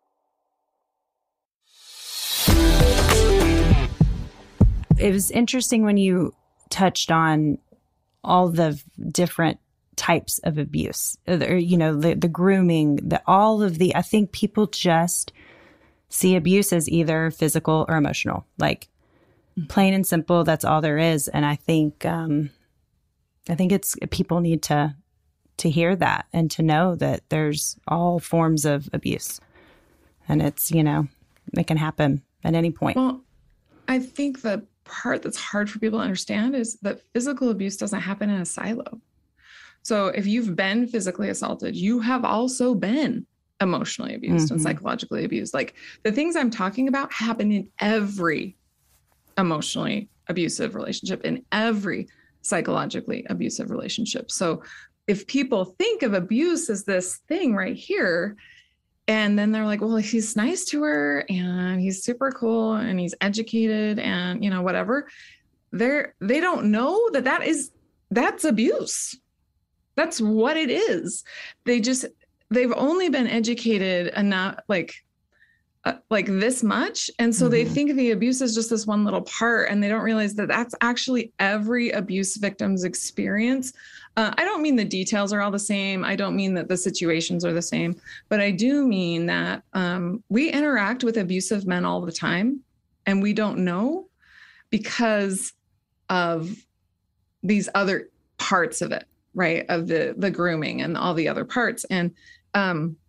It was interesting when you touched on all the different types of abuse, or, you know, the, the grooming, the, all of the, I think people just see abuse as either physical or emotional, like plain and simple. That's all there is. And I think, um, I think it's, people need to, to hear that and to know that there's all forms of abuse, and it's, you know, it can happen at any point. Well, I think the part that's hard for people to understand is that physical abuse doesn't happen in a silo. So if you've been physically assaulted, you have also been emotionally abused mm-hmm. and psychologically abused. Like, the things I'm talking about happen in every emotionally abusive relationship, in every psychologically abusive relationship. So if people think of abuse as this thing right here, and then they're like, well, he's nice to her and he's super cool and he's educated and, you know, whatever. They're, they don't know that that is, that's abuse. That's what it is. They just, they've only been educated enough, like, uh, like this much. And so mm-hmm. they think the abuse is just this one little part, and they don't realize that that's actually every abuse victim's experience. Uh, I don't mean the details are all the same. I don't mean that the situations are the same, but I do mean that um, we interact with abusive men all the time, and we don't know because of these other parts of it, right? Of the, the grooming and all the other parts. And um,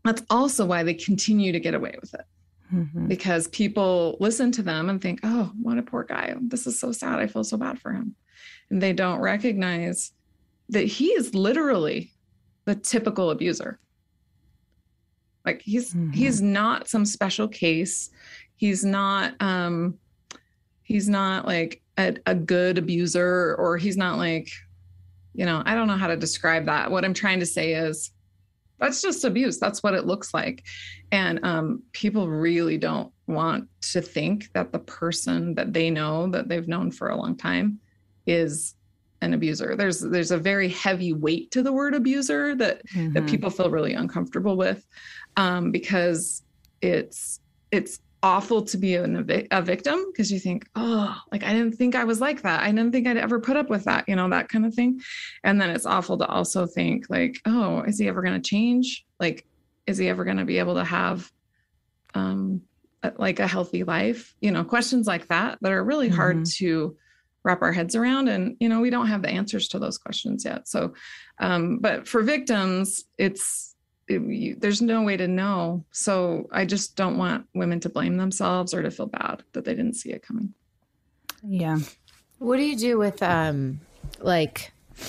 that's also why they continue to get away with it. Mm-hmm. Because people listen to them and think, oh, what a poor guy. This is so sad. I feel so bad for him. And they don't recognize that he is literally the typical abuser. Like he's, mm-hmm. he's not some special case. He's not, um, he's not like a, a good abuser, or he's not like, you know, I don't know how to describe that. What I'm trying to say is that's just abuse. That's what it looks like. And um, people really don't want to think that the person that they know, that they've known for a long time, is an abuser. There's there's a very heavy weight to the word abuser that mm-hmm. that people feel really uncomfortable with, um, because it's it's awful to be an, a victim, because you think, oh, like I didn't think I was like that. I didn't think I'd ever put up with that, you know, that kind of thing. And then it's awful to also think like, oh, is he ever going to change? Like, is he ever going to be able to have um, a, like a healthy life? You know, questions like that that are really mm-hmm. hard to wrap our heads around. And, you know, we don't have the answers to those questions yet. So, um, but for victims, it's, It, you, there's no way to know. So I just don't want women to blame themselves or to feel bad that they didn't see it coming. Yeah. What do you do with, um, like,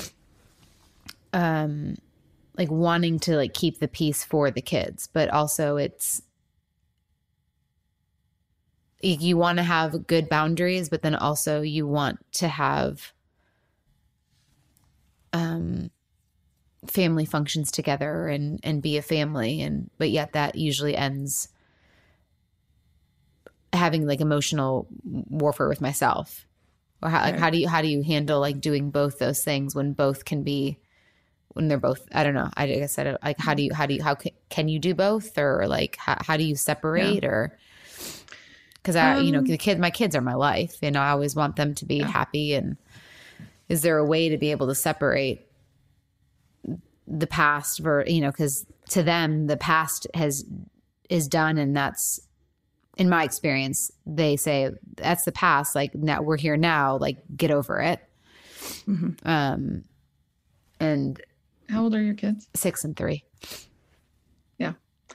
um, like wanting to like keep the peace for the kids, but also it's, you want to have good boundaries, but then also you want to have, um, family functions together and, and be a family. And, but yet that usually ends having like emotional warfare with myself. Or how, like, how do you, how do you handle like doing both those things when both can be, when they're both, I don't know. I guess I don't, like, how do you, how do you, how can, can you do both, or like, how, how do you separate yeah. or, cause I, um, you know, the kid, my kids are my life, and I always want them to be yeah. happy. And is there a way to be able to separate the past, for, you know, because to them the past has is done, and that's, in my experience, they say that's the past. Like, now we're here now. Like, get over it. Mm-hmm. Um, and how old are your kids? Six and three. Yeah.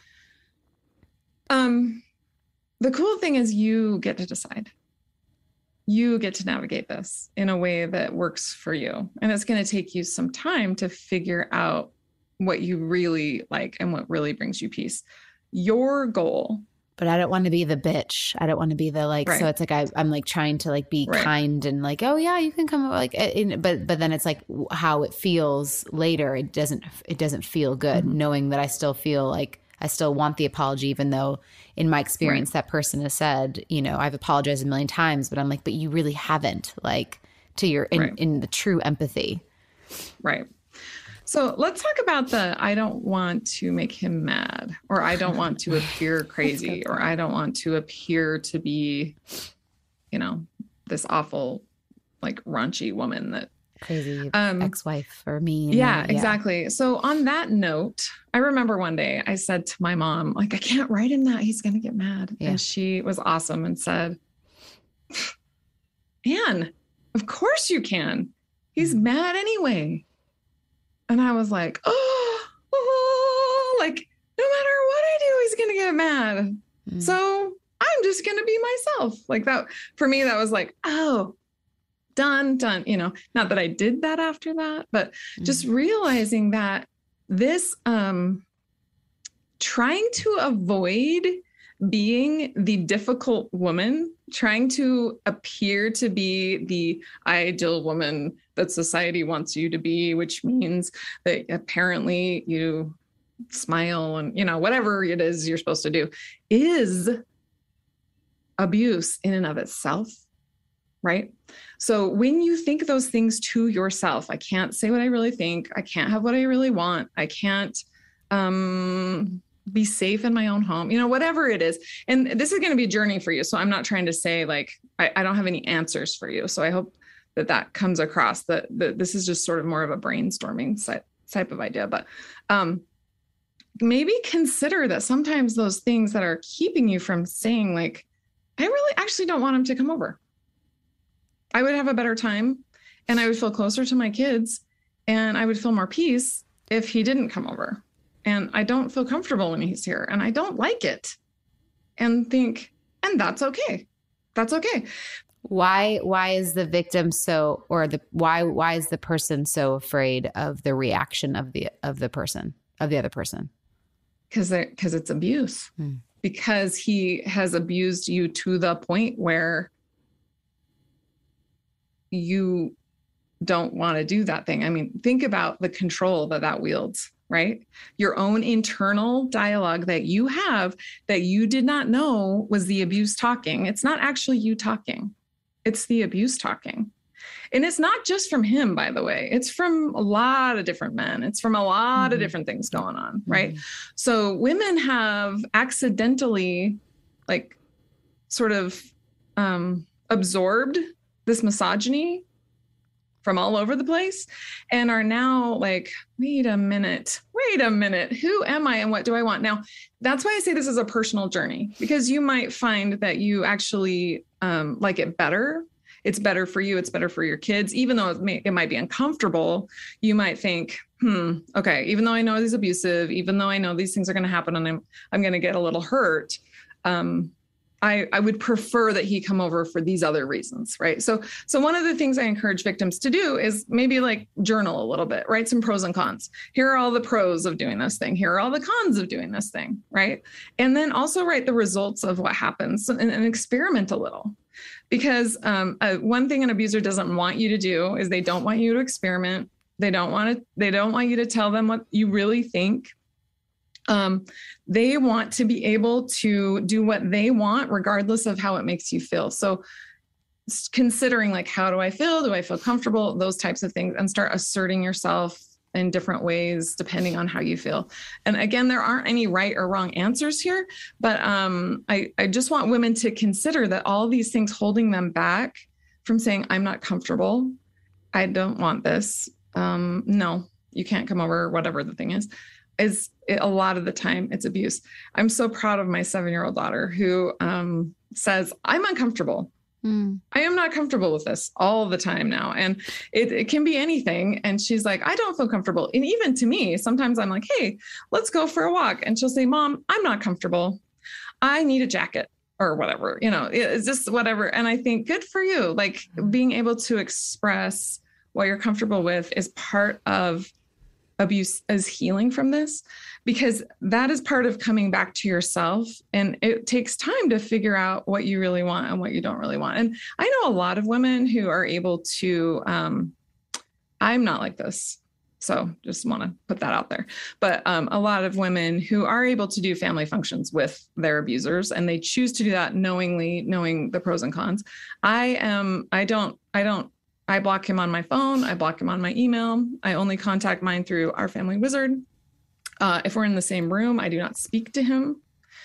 Um, the cool thing is you get to decide. You get to navigate this in a way that works for you. And it's going to take you some time to figure out what you really like and what really brings you peace. Your goal. But I don't want to be the bitch. I don't want to be the like, right. So it's like, I, I'm like trying to like be right. kind and like, oh yeah, you can come like, in, but, but then it's like how it feels later. It doesn't, it doesn't feel good mm-hmm. knowing that I still feel like I still want the apology, even though in my experience, right. that person has said, you know, I've apologized a million times, but I'm like, but you really haven't, like, to your, in, right. in the true empathy. Right. So let's talk about the, I don't want to make him mad, or I don't want to appear crazy, or I don't want to appear to be, you know, this awful, like raunchy woman that, crazy um, ex-wife or mean. Yeah, or, yeah, exactly. So on that note, I remember one day I said to my mom, like, I can't write him that. He's going to get mad. Yeah. And she was awesome and said, Anne, of course you can. He's mm-hmm. mad anyway. And I was like, oh, oh, like, no matter what I do, he's going to get mad. Mm-hmm. So I'm just going to be myself. Like that, for me, that was like, oh, done, done, you know, not that I did that after that, but mm-hmm. just realizing that this, um, trying to avoid being the difficult woman, trying to appear to be the ideal woman that society wants you to be, which means that apparently you smile and, you know, whatever it is you're supposed to do, is abuse in and of itself. Right? So when you think those things to yourself, I can't say what I really think. I can't have what I really want. I can't um, be safe in my own home, you know, whatever it is. And this is going to be a journey for you. So I'm not trying to say like, I, I don't have any answers for you. So I hope that that comes across, that, that this is just sort of more of a brainstorming type of idea. But um, maybe consider that sometimes those things that are keeping you from saying like, I really actually don't want him to come over. I would have a better time, and I would feel closer to my kids, and I would feel more peace if he didn't come over. and I don't feel comfortable when he's here, and I don't like it, and think, and that's okay. That's okay. Why, why is the victim so, or the, why, why is the person so afraid of the reaction of the, of the person, of the other person? Cause because it's abuse, hmm. because he has abused you to the point where you don't want to do that thing. I mean, think about the control that that wields, right? Your own internal dialogue that you have that you did not know was the abuse talking. It's not actually you talking. It's the abuse talking. And it's not just from him, by the way. It's from a lot of different men. It's from a lot mm-hmm. of different things going on, right? Mm-hmm. So women have accidentally, like, sort of um, absorbed this misogyny from all over the place and are now like, wait a minute, wait a minute, who am I and what do I want? Now, that's why I say this is a personal journey, because you might find that you actually um, like it better. It's better for you. It's better for your kids, even though it, may, it might be uncomfortable. You might think, hmm, okay, even though I know he's abusive, even though I know these things are going to happen and I'm, I'm going to get a little hurt, um, I, I would prefer that he come over for these other reasons, right? So, so one of the things I encourage victims to do is maybe like journal a little bit, write some pros and cons. Here are all the pros of doing this thing. Here are all the cons of doing this thing, right? And then also write the results of what happens and, and experiment a little. Because um, uh, one thing an abuser doesn't want you to do is they don't want you to experiment. They don't want to, they don't want you to tell them what you really think. Um, they want to be able to do what they want, regardless of how it makes you feel. So considering like, how do I feel? Do I feel comfortable? Those types of things, and start asserting yourself in different ways, depending on how you feel. And again, there aren't any right or wrong answers here, but um, I, I just want women to consider that all these things holding them back from saying, I'm not comfortable. I don't want this. Um, no, you can't come over, whatever the thing is. Is it, a lot of the time it's abuse. I'm so proud of my seven-year-old daughter who um, says, I'm uncomfortable. Mm. I am not comfortable with this all the time now. And it, it can be anything. And she's like, I don't feel comfortable. And even to me, sometimes I'm like, hey, let's go for a walk. And she'll say, Mom, I'm not comfortable. I need a jacket or whatever, you know, it's just whatever. And I think good for you. Like being able to express what you're comfortable with is part of abuse, as healing from this, because that is part of coming back to yourself. And it takes time to figure out what you really want and what you don't really want. And I know a lot of women who are able to, um, I'm not like this. So just want to put that out there. But um, a lot of women who are able to do family functions with their abusers, and they choose to do that knowingly, knowing the pros and cons. I am, I don't, I don't, I block him on my phone. I block him on my email. I only contact mine through our family wizard. Uh, if we're in the same room, I do not speak to him.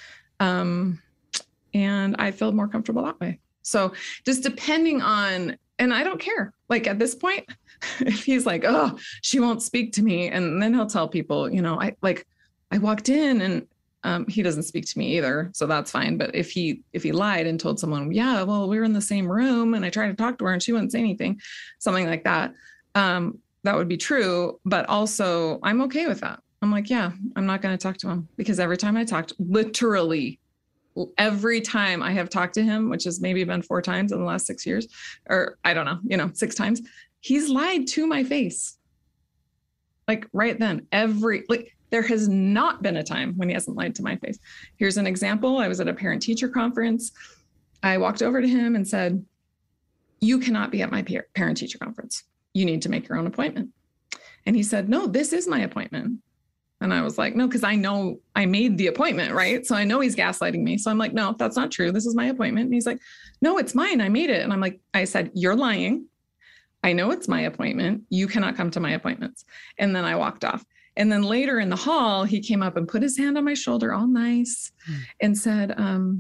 Um, and I feel more comfortable that way. So just depending on, and I don't care. Like at this point, if he's like, oh, she won't speak to me. And then he'll tell people, you know, I like, I walked in and Um, he doesn't speak to me either, so that's fine. But if he if he lied and told someone, yeah, well, we were in the same room and I tried to talk to her and she wouldn't say anything, something like that, um, that would be true. But also, I'm okay with that. I'm like, yeah, I'm not going to talk to him, because every time I talked, literally every time I have talked to him, which has maybe been four times in the last six years, or I don't know, you know, six times, he's lied to my face. Like right then, every like. There has not been a time when he hasn't lied to my face. Here's an example. I was at a parent-teacher conference. I walked over to him and said, you cannot be at my parent-teacher conference. You need to make your own appointment. And he said, no, this is my appointment. And I was like, no, because I know I made the appointment, right? So I know he's gaslighting me. So I'm like, no, that's not true. This is my appointment. And he's like, no, it's mine. I made it. And I'm like, I said, you're lying. I know it's my appointment. You cannot come to my appointments. And then I walked off. And then later in the hall, he came up and put his hand on my shoulder, all nice, mm. and said, um,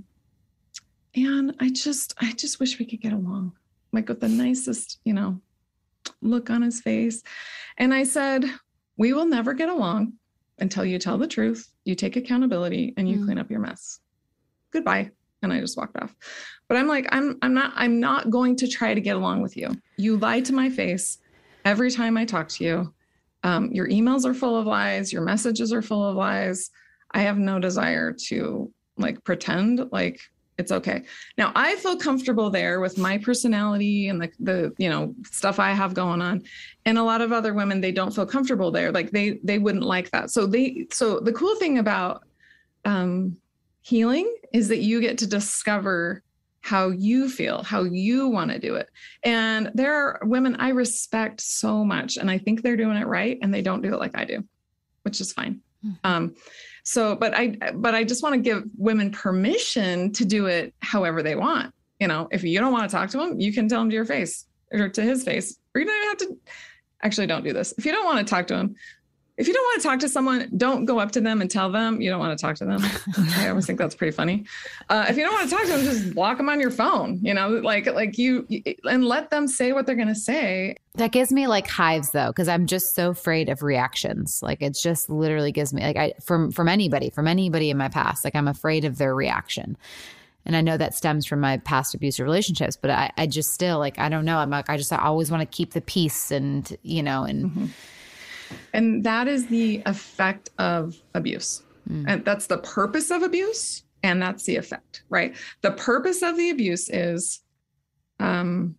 Anne, I just, I just wish we could get along. Like with the nicest, you know, look on his face. And I said, we will never get along until you tell the truth, you take accountability, and you mm. clean up your mess. Goodbye. And I just walked off. But I'm like, I'm, I'm not, I'm not going to try to get along with you. You lied to my face every time I talk to you. Um, your emails are full of lies. Your messages are full of lies. I have no desire to like pretend like it's okay. Now I feel comfortable there with my personality and the, the, you know, stuff I have going on. And a lot of other women, they don't feel comfortable there. Like they, they wouldn't like that. So they, so the cool thing about um, healing is that you get to discover how you feel, how you want to do it. And there are women I respect so much, and I think they're doing it right, and they don't do it like I do, which is fine. Mm-hmm. Um, so, but I, but I just want to give women permission to do it however they want. You know, if you don't want to talk to them, you can tell him to your face or to his face, or you don't even have to. Actually, don't do this. If you don't want to talk to him, if you don't want to talk to someone, don't go up to them and tell them you don't want to talk to them. I always think that's pretty funny. Uh, if you don't want to talk to them, just block them on your phone, you know, like, like you, and let them say what they're going to say. That gives me like hives though, because I'm just so afraid of reactions. Like it just literally gives me like I, from, from anybody, from anybody in my past, like I'm afraid of their reaction. And I know that stems from my past abusive relationships, but I, I just still like, I don't know. I'm like, I just I always want to keep the peace and, you know, and, mm-hmm. And that is the effect of abuse. Mm. And that's the purpose of abuse. And that's the effect, right? The purpose of the abuse is um,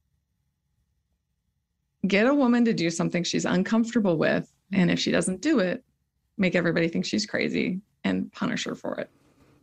get a woman to do something she's uncomfortable with. And if she doesn't do it, make everybody think she's crazy and punish her for it.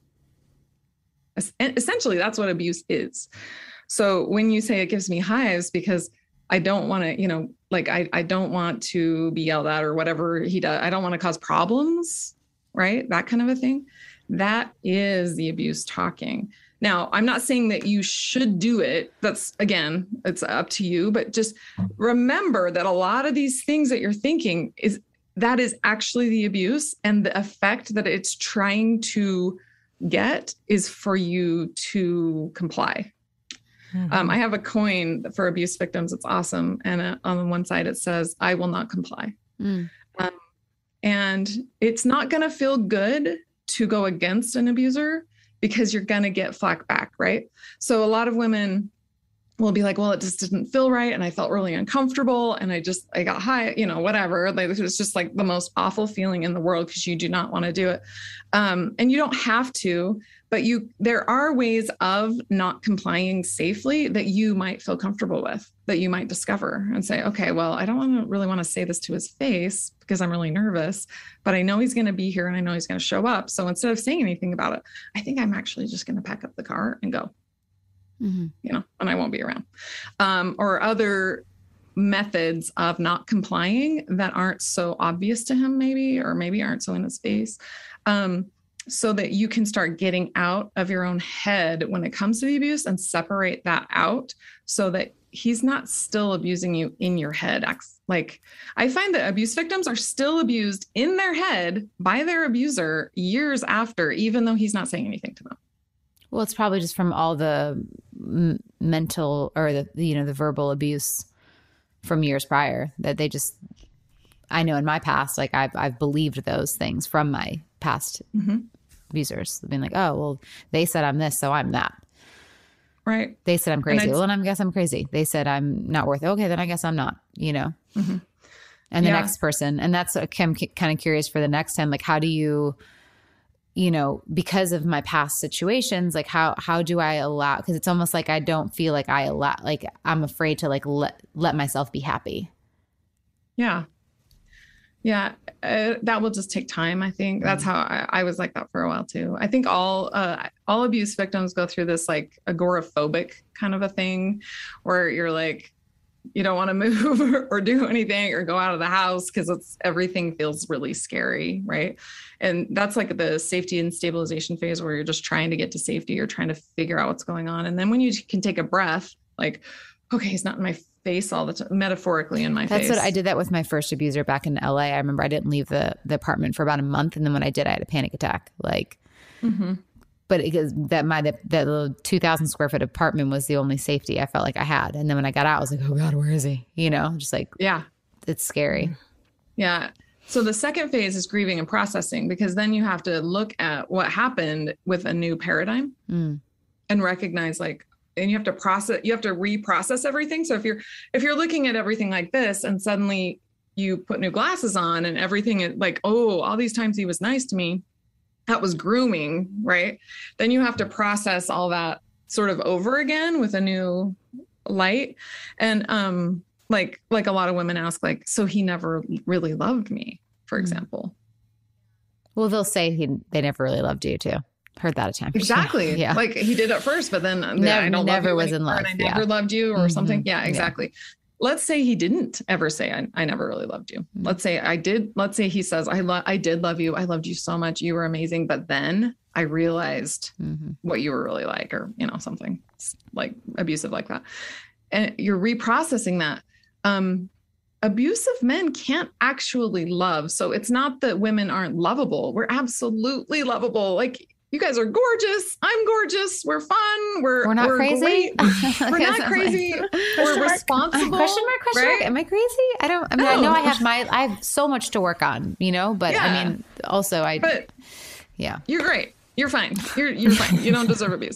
Essentially, that's what abuse is. So when you say it gives me hives because I don't want to, you know, like I, I don't want to be yelled at or whatever he does. I don't want to cause problems, right? That kind of a thing. That is the abuse talking. Now, I'm not saying that you should do it. That's, again, it's up to you, but just remember that a lot of these things that you're thinking is that is actually the abuse, and the effect that it's trying to get is for you to comply. Mm-hmm. Um, I have a coin for abuse victims. It's awesome. And uh, on one side, it says, I will not comply. Mm. Um, and it's not going to feel good to go against an abuser because you're going to get flack back, right? So a lot of women will be like, well, it just didn't feel right. And I felt really uncomfortable. And I just, I got high, you know, whatever. Like, it was just like the most awful feeling in the world because you do not want to do it. Um, and you don't have to, but you, there are ways of not complying safely that you might feel comfortable with, that you might discover and say, okay, well, I don't want to really want to say this to his face because I'm really nervous, but I know he's going to be here and I know he's going to show up. So instead of saying anything about it, I think I'm actually just going to pack up the car and go. Mm-hmm. You know, and I won't be around. Um, or other methods of not complying that aren't so obvious to him, maybe, or maybe aren't so in his face, um, so that you can start getting out of your own head when it comes to the abuse and separate that out so that he's not still abusing you in your head. Like, I find that abuse victims are still abused in their head by their abuser years after, even though he's not saying anything to them. Well, it's probably just from all the m- mental or the, you know, the verbal abuse from years prior that they just, I know in my past, like I've, I've believed those things from my past mm-hmm. abusers. Being like, oh, well, they said I'm this, so I'm that. Right. They said I'm crazy. Well, then I guess I'm crazy. They said I'm not worth it. Okay, then I guess I'm not, you know. Mm-hmm. And the yeah. next person. And that's, I'm kind of curious for the next time, like, how do you, you know, because of my past situations, like how, how do I allow, because it's almost like I don't feel like I allow, like I'm afraid to like let, let myself be happy. Yeah. Yeah. Uh, that will just take time. I think mm-hmm. that's how I, I was like that for a while too. I think all, uh, all abuse victims go through this like agoraphobic kind of a thing where you're like, you don't want to move or, or do anything or go out of the house because it's everything feels really scary, right? And that's like the safety and stabilization phase where you're just trying to get to safety. You're trying to figure out what's going on. And then when you can take a breath, like, okay, he's not in my face all the time, metaphorically in my that's face. That's what I did that with my first abuser back in L A. I remember I didn't leave the, the apartment for about a month. And then when I did, I had a panic attack. Like, mm-hmm. But because that my that, that little two thousand square foot apartment was the only safety I felt like I had. And then when I got out, I was like, oh God, where is he? You know, just like, yeah, it's scary. Yeah. So the second phase is grieving and processing, because then you have to look at what happened with a new paradigm mm. and recognize like, and you have to process, you have to reprocess everything. So if you're, if you're looking at everything like this and suddenly you put new glasses on and everything, like, oh, all these times he was nice to me, that was grooming, right? Then you have to process all that sort of over again with a new light. And um, like, like a lot of women ask, like, so he never really loved me, for example. Well, they'll say he they never really loved you too. Heard that a time. Exactly. Yeah. Like he did at first, but then never, I don't never love you was in love. and I Yeah. never loved you or Mm-hmm. something. Yeah, exactly. Yeah. Let's say he didn't ever say, I, I never really loved you. Mm-hmm. Let's say I did. Let's say he says, I lo- I did love you. I loved you so much. You were amazing. But then I realized mm-hmm. what you were really like, or, you know, something like abusive like that. And you're reprocessing that. Um, abusive men can't actually love. So it's not that women aren't lovable. We're absolutely lovable. Like, you guys are gorgeous. I'm gorgeous. We're fun. We're, we're not we're crazy. We're not crazy. We're responsible. Question mark, question right? mark. Am I crazy? I don't, I mean, no. I know I have my, I have so much to work on, you know, but yeah. I mean, also I, but yeah, you're great. You're fine. You're, you're fine. You don't deserve abuse.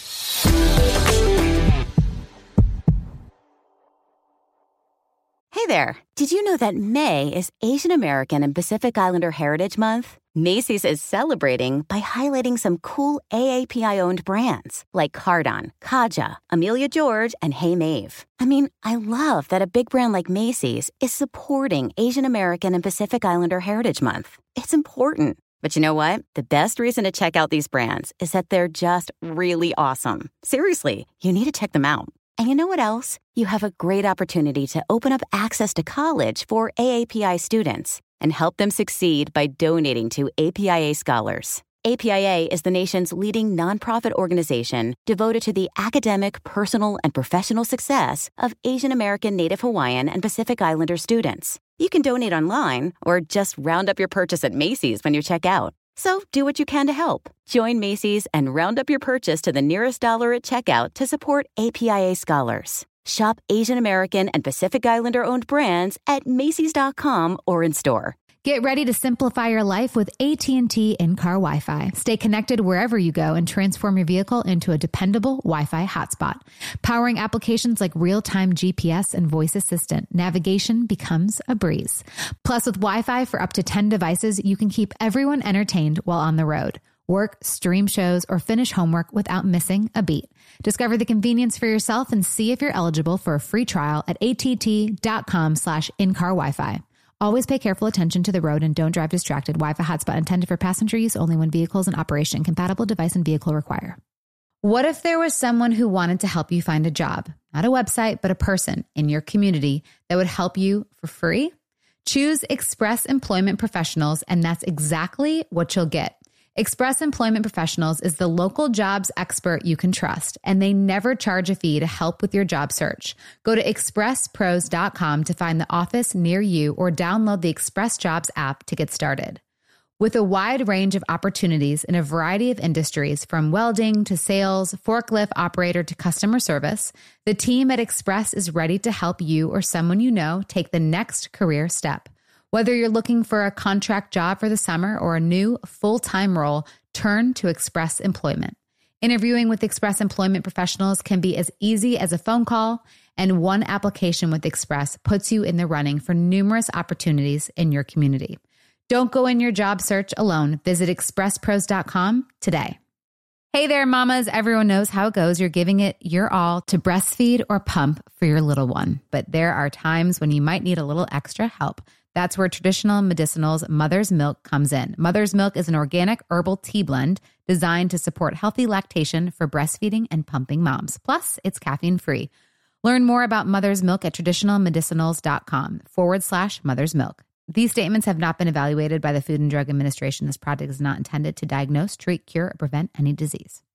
Hey there. Did you know that May is Asian American and Pacific Islander Heritage Month? Macy's is celebrating by highlighting some cool A A P I-owned brands like Cardon, Kaja, Amelia George, and Hey Mave. I mean, I love that a big brand like Macy's is supporting Asian American and Pacific Islander Heritage Month. It's important. But you know what? The best reason to check out these brands is that they're just really awesome. Seriously, you need to check them out. And you know what else? You have a great opportunity to open up access to college for A A P I students and help them succeed by donating to A P I A Scholars. A P I A is the nation's leading nonprofit organization devoted to the academic, personal, and professional success of Asian American, Native Hawaiian, and Pacific Islander students. You can donate online or just round up your purchase at Macy's when you check out. So do what you can to help. Join Macy's and round up your purchase to the nearest dollar at checkout to support A P I A Scholars. Shop Asian American and Pacific Islander-owned brands at Macy's dot com or in store. Get ready to simplify your life with A T and T in-car Wi-Fi. Stay connected wherever you go and transform your vehicle into a dependable Wi-Fi hotspot. Powering applications like real-time G P S and voice assistant, navigation becomes a breeze. Plus, with Wi-Fi for up to ten devices, you can keep everyone entertained while on the road. Work, stream shows, or finish homework without missing a beat. Discover the convenience for yourself and see if you're eligible for a free trial at att.com slash in-car Wi-Fi. Always pay careful attention to the road and don't drive distracted. Wi-Fi hotspot intended for passenger use only when vehicles in operation. Compatible device and vehicle require. What if there was someone who wanted to help you find a job? Not a website, but a person in your community that would help you for free? Choose Express Employment Professionals, and that's exactly what you'll get. Express Employment Professionals is the local jobs expert you can trust, and they never charge a fee to help with your job search. Go to express pros dot com to find the office near you or download the Express Jobs app to get started. With a wide range of opportunities in a variety of industries, from welding to sales, forklift operator to customer service, the team at Express is ready to help you or someone you know take the next career step. Whether you're looking for a contract job for the summer or a new full-time role, turn to Express Employment. Interviewing with Express Employment Professionals can be as easy as a phone call, and one application with Express puts you in the running for numerous opportunities in your community. Don't go in your job search alone. Visit express pros dot com today. Hey there, mamas. Everyone knows how it goes. You're giving it your all to breastfeed or pump for your little one. But there are times when you might need a little extra help. That's where Traditional Medicinals Mother's Milk comes in. Mother's Milk is an organic herbal tea blend designed to support healthy lactation for breastfeeding and pumping moms. Plus, it's caffeine-free. Learn more about Mother's Milk at traditionalmedicinals.com forward slash Mother's Milk. These statements have not been evaluated by the Food and Drug Administration. This product is not intended to diagnose, treat, cure, or prevent any disease.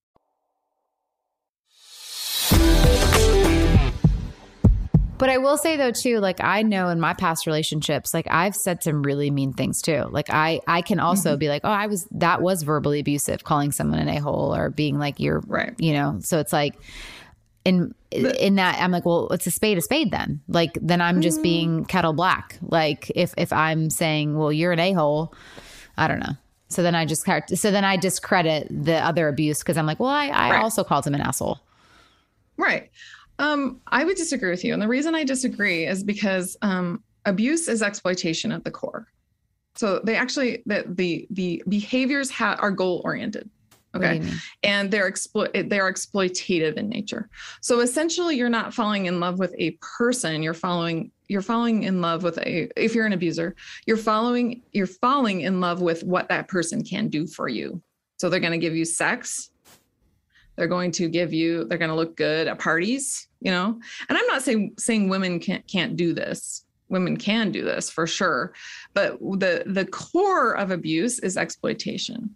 But I will say though too, like I know in my past relationships, like I've said some really mean things too. Like I, I can also mm-hmm. be like, oh, I was, that was verbally abusive, calling someone an a-hole or being like, you're right. You know, so it's like in, but, in that I'm like, well, it's a spade, a spade then. Like, then I'm just mm-hmm. being kettle black. Like if, if I'm saying, well, you're an a-hole, I don't know. So then I just, so then I discredit the other abuse. Cause I'm like, well, I, I right. also called him an asshole. Right. Um, I would disagree with you. And the reason I disagree is because um, abuse is exploitation at the core. So they actually, the the, the behaviors ha- are goal oriented. Okay. And they're exploit they're exploitative in nature. So essentially you're not falling in love with a person. You're following, you're falling in love with a, if you're an abuser, you're following, you're falling in love with what that person can do for you. So they're going to give you sex. They're going to give you, they're going to look good at parties, you know? And I'm not saying, saying women can't, can't do this. Women can do this for sure. But the, the core of abuse is exploitation.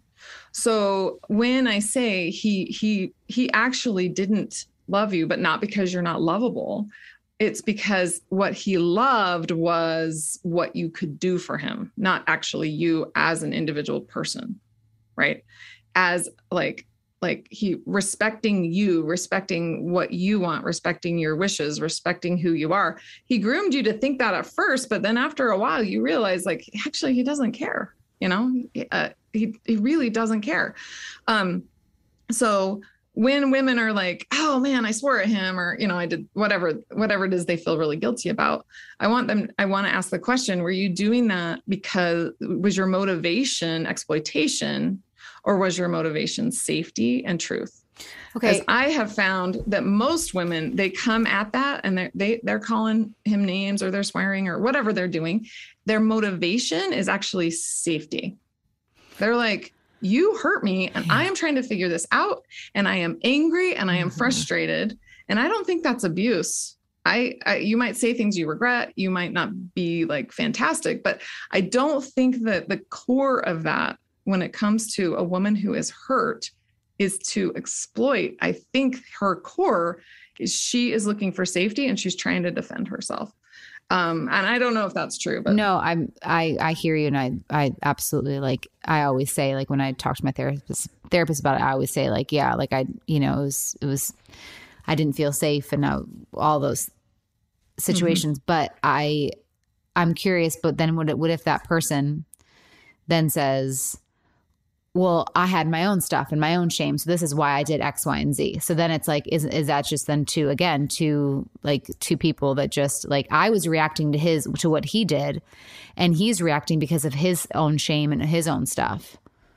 So when I say he he he actually didn't love you, but not because you're not lovable, it's because what he loved was what you could do for him, not actually you as an individual person, right? As like like he respecting you, respecting what you want, respecting your wishes, respecting who you are. He groomed you to think that at first, but then after a while you realize like actually he doesn't care, you know? Uh, He he really doesn't care. Um, so when women are like, oh man, I swore at him, or, you know, I did whatever, whatever it is they feel really guilty about. I want them, I want to ask the question, were you doing that because was your motivation exploitation, or was your motivation safety and truth? Okay. As I have found that most women, they come at that and they're, they, they're calling him names, or they're swearing, or whatever they're doing. Their motivation is actually safety. They're like, you hurt me and I am trying to figure this out, and I am angry and I am mm-hmm. frustrated. And I don't think that's abuse. I, I, you might say things you regret. You might not be like fantastic, but I don't think that the core of that, when it comes to a woman who is hurt, is to exploit. I think her core is she is looking for safety and she's trying to defend herself. Um, and I don't know if that's true, but no, I'm, I, I hear you. And I, I absolutely, like, I always say, like, when I talk to my therapist therapist about it, I always say like, yeah, like I, you know, it was, it was, I didn't feel safe and I, all those situations, mm-hmm. but I, I'm curious, but then what, what if that person then says, well, I had my own stuff and my own shame, so this is why I did X, Y, and Z. So then it's like, is is that just then two, again, two, like two people that just like, I was reacting to his, to what he did, and he's reacting because of his own shame and his own stuff.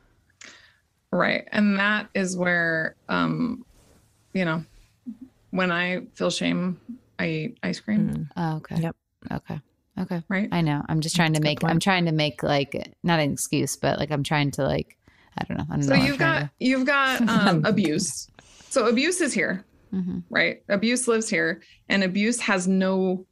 Right. And that is where, um, you know, when I feel shame, I eat ice cream. Mm. Oh, okay. Yep. Okay. Okay. Right. I know. I'm just trying That's to make, I'm trying to make like, not an excuse, but like, I'm trying to like, I don't know. I don't so know you've got, to... you've got um, abuse. So abuse is here, mm-hmm. right? Abuse lives here, and abuse has no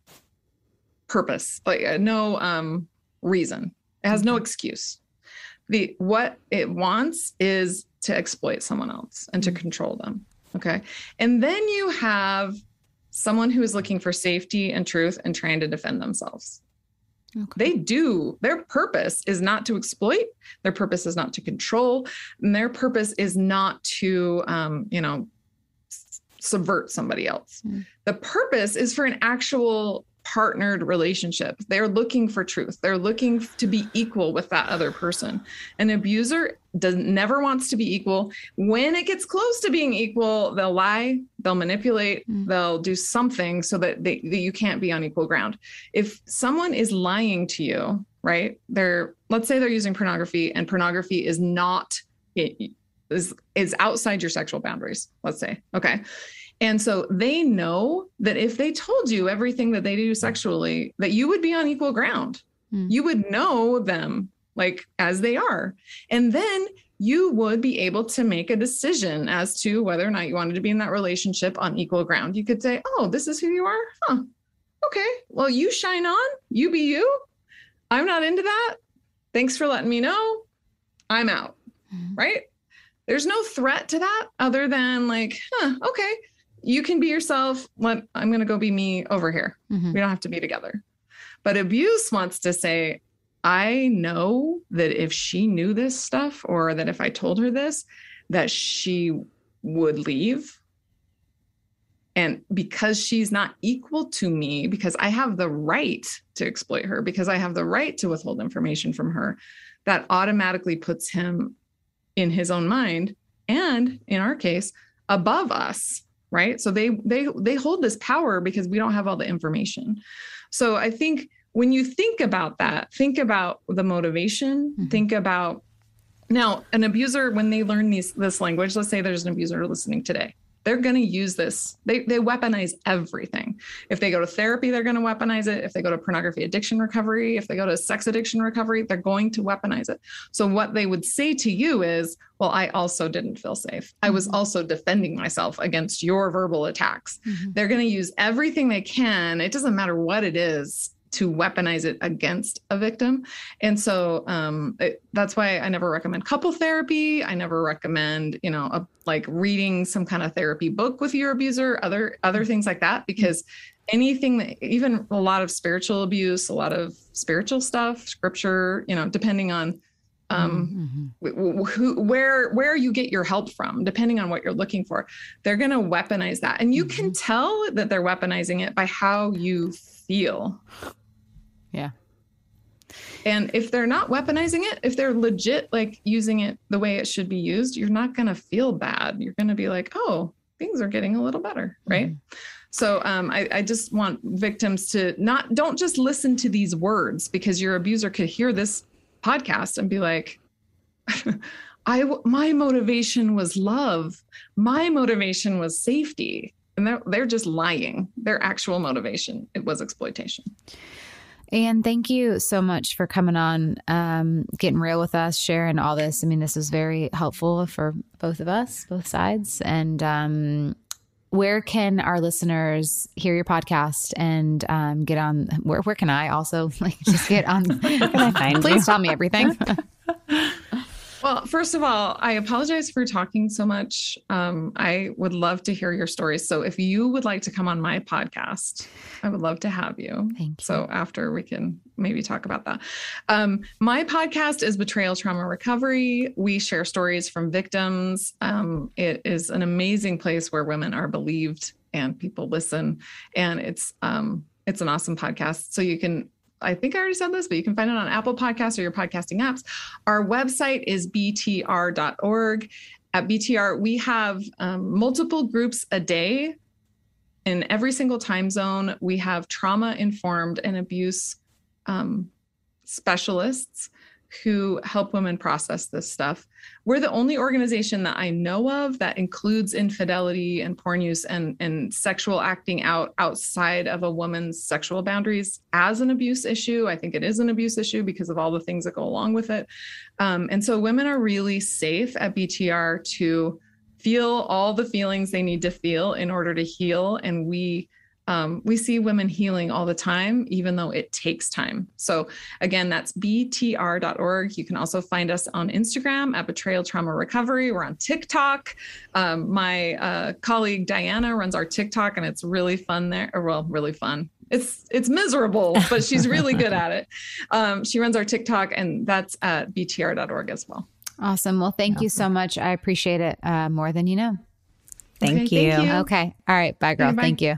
purpose, like uh, no um, reason. It has mm-hmm. no excuse. The, what it wants is to exploit someone else and mm-hmm. to control them. Okay. And then you have someone who is looking for safety and truth and trying to defend themselves. Okay. They do, their purpose is not to exploit. Their purpose is not to control. And their purpose is not to, um, you know, s- subvert somebody else. Mm. The purpose is for an actual partnered relationship. They're looking for truth. They're looking to be equal with that other person. An abuser does never wants to be equal. When it gets close to being equal, they'll lie, they'll manipulate, mm. they'll do something so that, they, that you can't be on equal ground. If someone is lying to you, right? They're, let's say they're using pornography, and pornography is not, it is, is outside your sexual boundaries, let's say. Okay. And so they know that if they told you everything that they do sexually, that you would be on equal ground. Mm. You would know them like as they are. And then you would be able to make a decision as to whether or not you wanted to be in that relationship on equal ground. You could say, oh, this is who you are? Huh. Okay. Well, you shine on, you be you. I'm not into that. Thanks for letting me know. I'm out. Mm. Right? There's no threat to that other than like, huh, okay. You can be yourself. Let, I'm going to go be me over here. Mm-hmm. We don't have to be together. But abuse wants to say, I know that if she knew this stuff, or that if I told her this, that she would leave. And because she's not equal to me, because I have the right to exploit her, because I have the right to withhold information from her, that automatically puts him in his own mind, and in our case, above us. Right. So they they they hold this power because we don't have all the information. So I think when you think about that, think about the motivation, mm-hmm. think about now an abuser, when they learn these, this language, let's say there's an abuser listening today. They're going to use this. They they weaponize everything. If they go to therapy, they're going to weaponize it. If they go to pornography addiction recovery, if they go to sex addiction recovery, they're going to weaponize it. So what they would say to you is, well, I also didn't feel safe. I was also defending myself against your verbal attacks. Mm-hmm. They're going to use everything they can. It doesn't matter what it is to weaponize it against a victim. And so um, it, that's why I never recommend couple therapy. I never recommend, you know, a, like reading some kind of therapy book with your abuser, other, other things like that, because anything that, even a lot of spiritual abuse, a lot of spiritual stuff, scripture, you know, depending on um, mm-hmm. who, where, where you get your help from, depending on what you're looking for, they're going to weaponize that. And you mm-hmm. can tell that they're weaponizing it by how you feel. Yeah. And if they're not weaponizing it, if they're legit, like using it the way it should be used, you're not going to feel bad. You're going to be like, oh, things are getting a little better. Right. Mm-hmm. So um, I, I just want victims to not, don't just listen to these words, because your abuser could hear this podcast and be like, I, my motivation was love. My motivation was safety. And they're, they're just lying. Their actual motivation, it was exploitation. And thank you so much for coming on, um, getting real with us, sharing all this. I mean, this was very helpful for both of us, both sides. And um, where can our listeners hear your podcast and um, get on? Where, where can I also like just get on? Where can I find Please you? Tell me everything. Well, first of all, I apologize for talking so much. Um, I would love to hear your stories. So if you would like to come on my podcast, I would love to have you. Thank you. So after we can maybe talk about that. Um, my podcast is Betrayal Trauma Recovery. We share stories from victims. Um, it is an amazing place where women are believed and people listen. And it's um, it's an awesome podcast. So you can I think I already said this, but you can find it on Apple Podcasts or your podcasting apps. Our website is b t r dot org. At B T R, we have um, multiple groups a day in every single time zone. We have trauma-informed and abuse um, specialists who help women process this stuff. We're the only organization that I know of that includes infidelity and porn use and, and sexual acting out outside of a woman's sexual boundaries as an abuse issue. I think it is an abuse issue because of all the things that go along with it. Um, and so women are really safe at B T R to feel all the feelings they need to feel in order to heal. And we Um, we see women healing all the time, even though it takes time. So again, that's b t r dot org. You can also find us on Instagram at Betrayal Trauma Recovery. We're on TikTok. Um, my uh, colleague Diana runs our TikTok, and it's really fun there. Or well, really fun. It's it's miserable, but she's really good at it. Um, she runs our TikTok, and that's at b t r dot org as well. Awesome. Well, thank awesome. you so much. I appreciate it uh, more than you know. Thank, okay, you. thank you. Okay. All right. Bye, girl. Okay, bye. Thank you.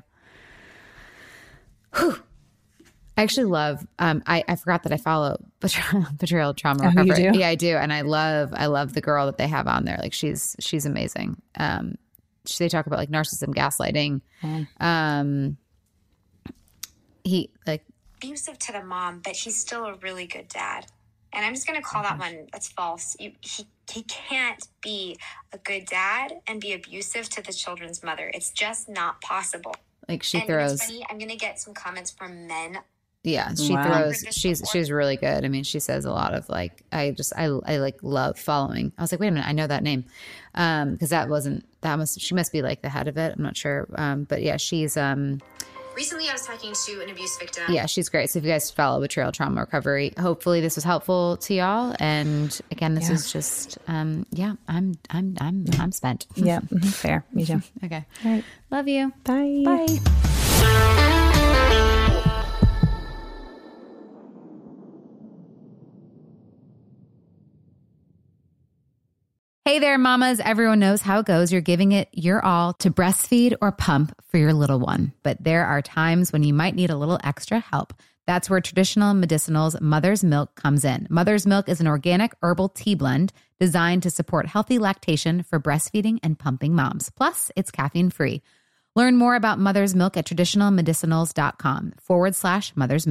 Whew. I actually love, um, I, I forgot that I follow Betrayal, Betrayal Trauma Oh, Recovery. you do? Yeah, I do. And I love, I love the girl that they have on there. Like she's, she's amazing. Um, she, they talk about like narcissism, gaslighting. Mm. Um, he like abusive to the mom, but he's still a really good dad. And I'm just going to call that one, that's false. You, he, he can't be a good dad and be abusive to the children's mother. It's just not possible. Like she and throws. It's funny, I'm gonna get some comments from men. Yeah, she Wow. throws. She's she's really good. I mean, she says a lot of like. I just I I like love following. I was like, wait a minute, I know that name, um, because that wasn't that must she must be like the head of it. I'm not sure, um, but yeah, she's um. Recently, I was talking to an abuse victim. Yeah, she's great. So if you guys follow Betrayal Trauma Recovery, hopefully this was helpful to y'all. And again, this Yeah. is just um, yeah, I'm I'm I'm I'm spent. Yeah, mhm, fair. Me too. Okay. All right. Love you. Bye. Bye. Hey there, mamas. Everyone knows how it goes. You're giving it your all to breastfeed or pump for your little one. But there are times when you might need a little extra help. That's where traditional medicinals Mother's Milk comes in. Mother's Milk is an organic herbal tea blend designed to support healthy lactation for breastfeeding and pumping moms. Plus, it's caffeine-free. Learn more about Mother's Milk at traditionalmedicinals.com forward slash Mother's Milk.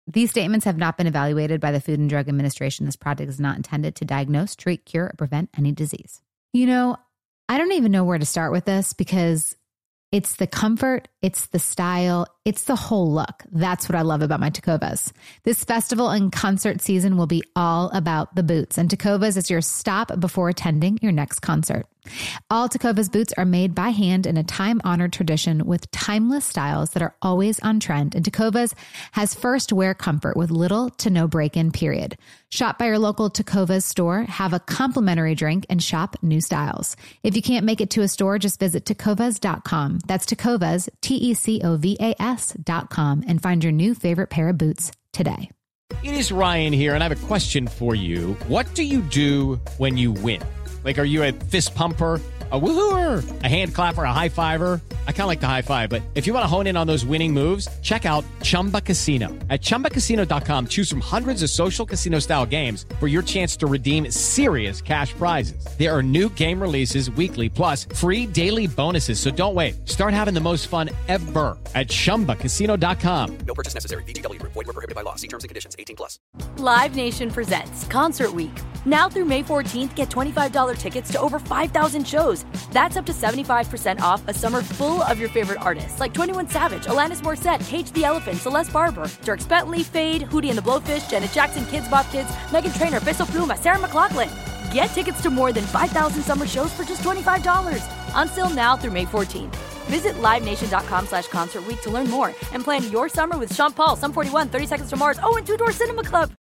These statements have not been evaluated by the Food and Drug Administration. This product is not intended to diagnose, treat, cure, or prevent any disease. You know, I don't even know where to start with this because it's the comfort, it's the style, it's the whole look. That's what I love about my Tecovas. This festival and concert season will be all about the boots, and Tecovas is your stop before attending your next concert. All Tecovas boots are made by hand in a time-honored tradition with timeless styles that are always on trend, and Tecovas has first wear comfort with little to no break-in period. Shop by your local Tecovas store, have a complimentary drink, and shop new styles. If you can't make it to a store, just visit tecovas dot com. That's Tecovas, T E C O V A S dot com, and find your new favorite pair of boots today. It is Ryan here, and I have a question for you. What do you do when you win? Like, are you a fist pumper, a woohooer, a hand clapper, a high fiver? I kind of like the high five, but if you want to hone in on those winning moves, check out Chumba Casino. At chumba casino dot com, choose from hundreds of social casino style games for your chance to redeem serious cash prizes. There are new game releases weekly, plus free daily bonuses. So don't wait. Start having the most fun ever at chumba casino dot com. No purchase necessary. V G W. Void where prohibited by law. See terms and conditions. eighteen plus. Live Nation presents Concert Week. Now through May fourteenth, get twenty-five dollars tickets to over five thousand shows. That's up to seventy-five percent off a summer full of your favorite artists like twenty-one Savage, Alanis Morissette, Cage the Elephant, Celeste Barber, Dierks Bentley, Fade, Hootie and the Blowfish, Janet Jackson, Kids Bop Kids, Meghan Trainor, Peso Pluma, Sarah McLachlan. Get tickets to more than five thousand summer shows for just twenty-five dollars. Until now through May fourteenth. Visit live nation dot com slash concert week to learn more and plan your summer with Sean Paul, Sum forty-one, thirty Seconds to Mars, oh, and Two Door Cinema Club.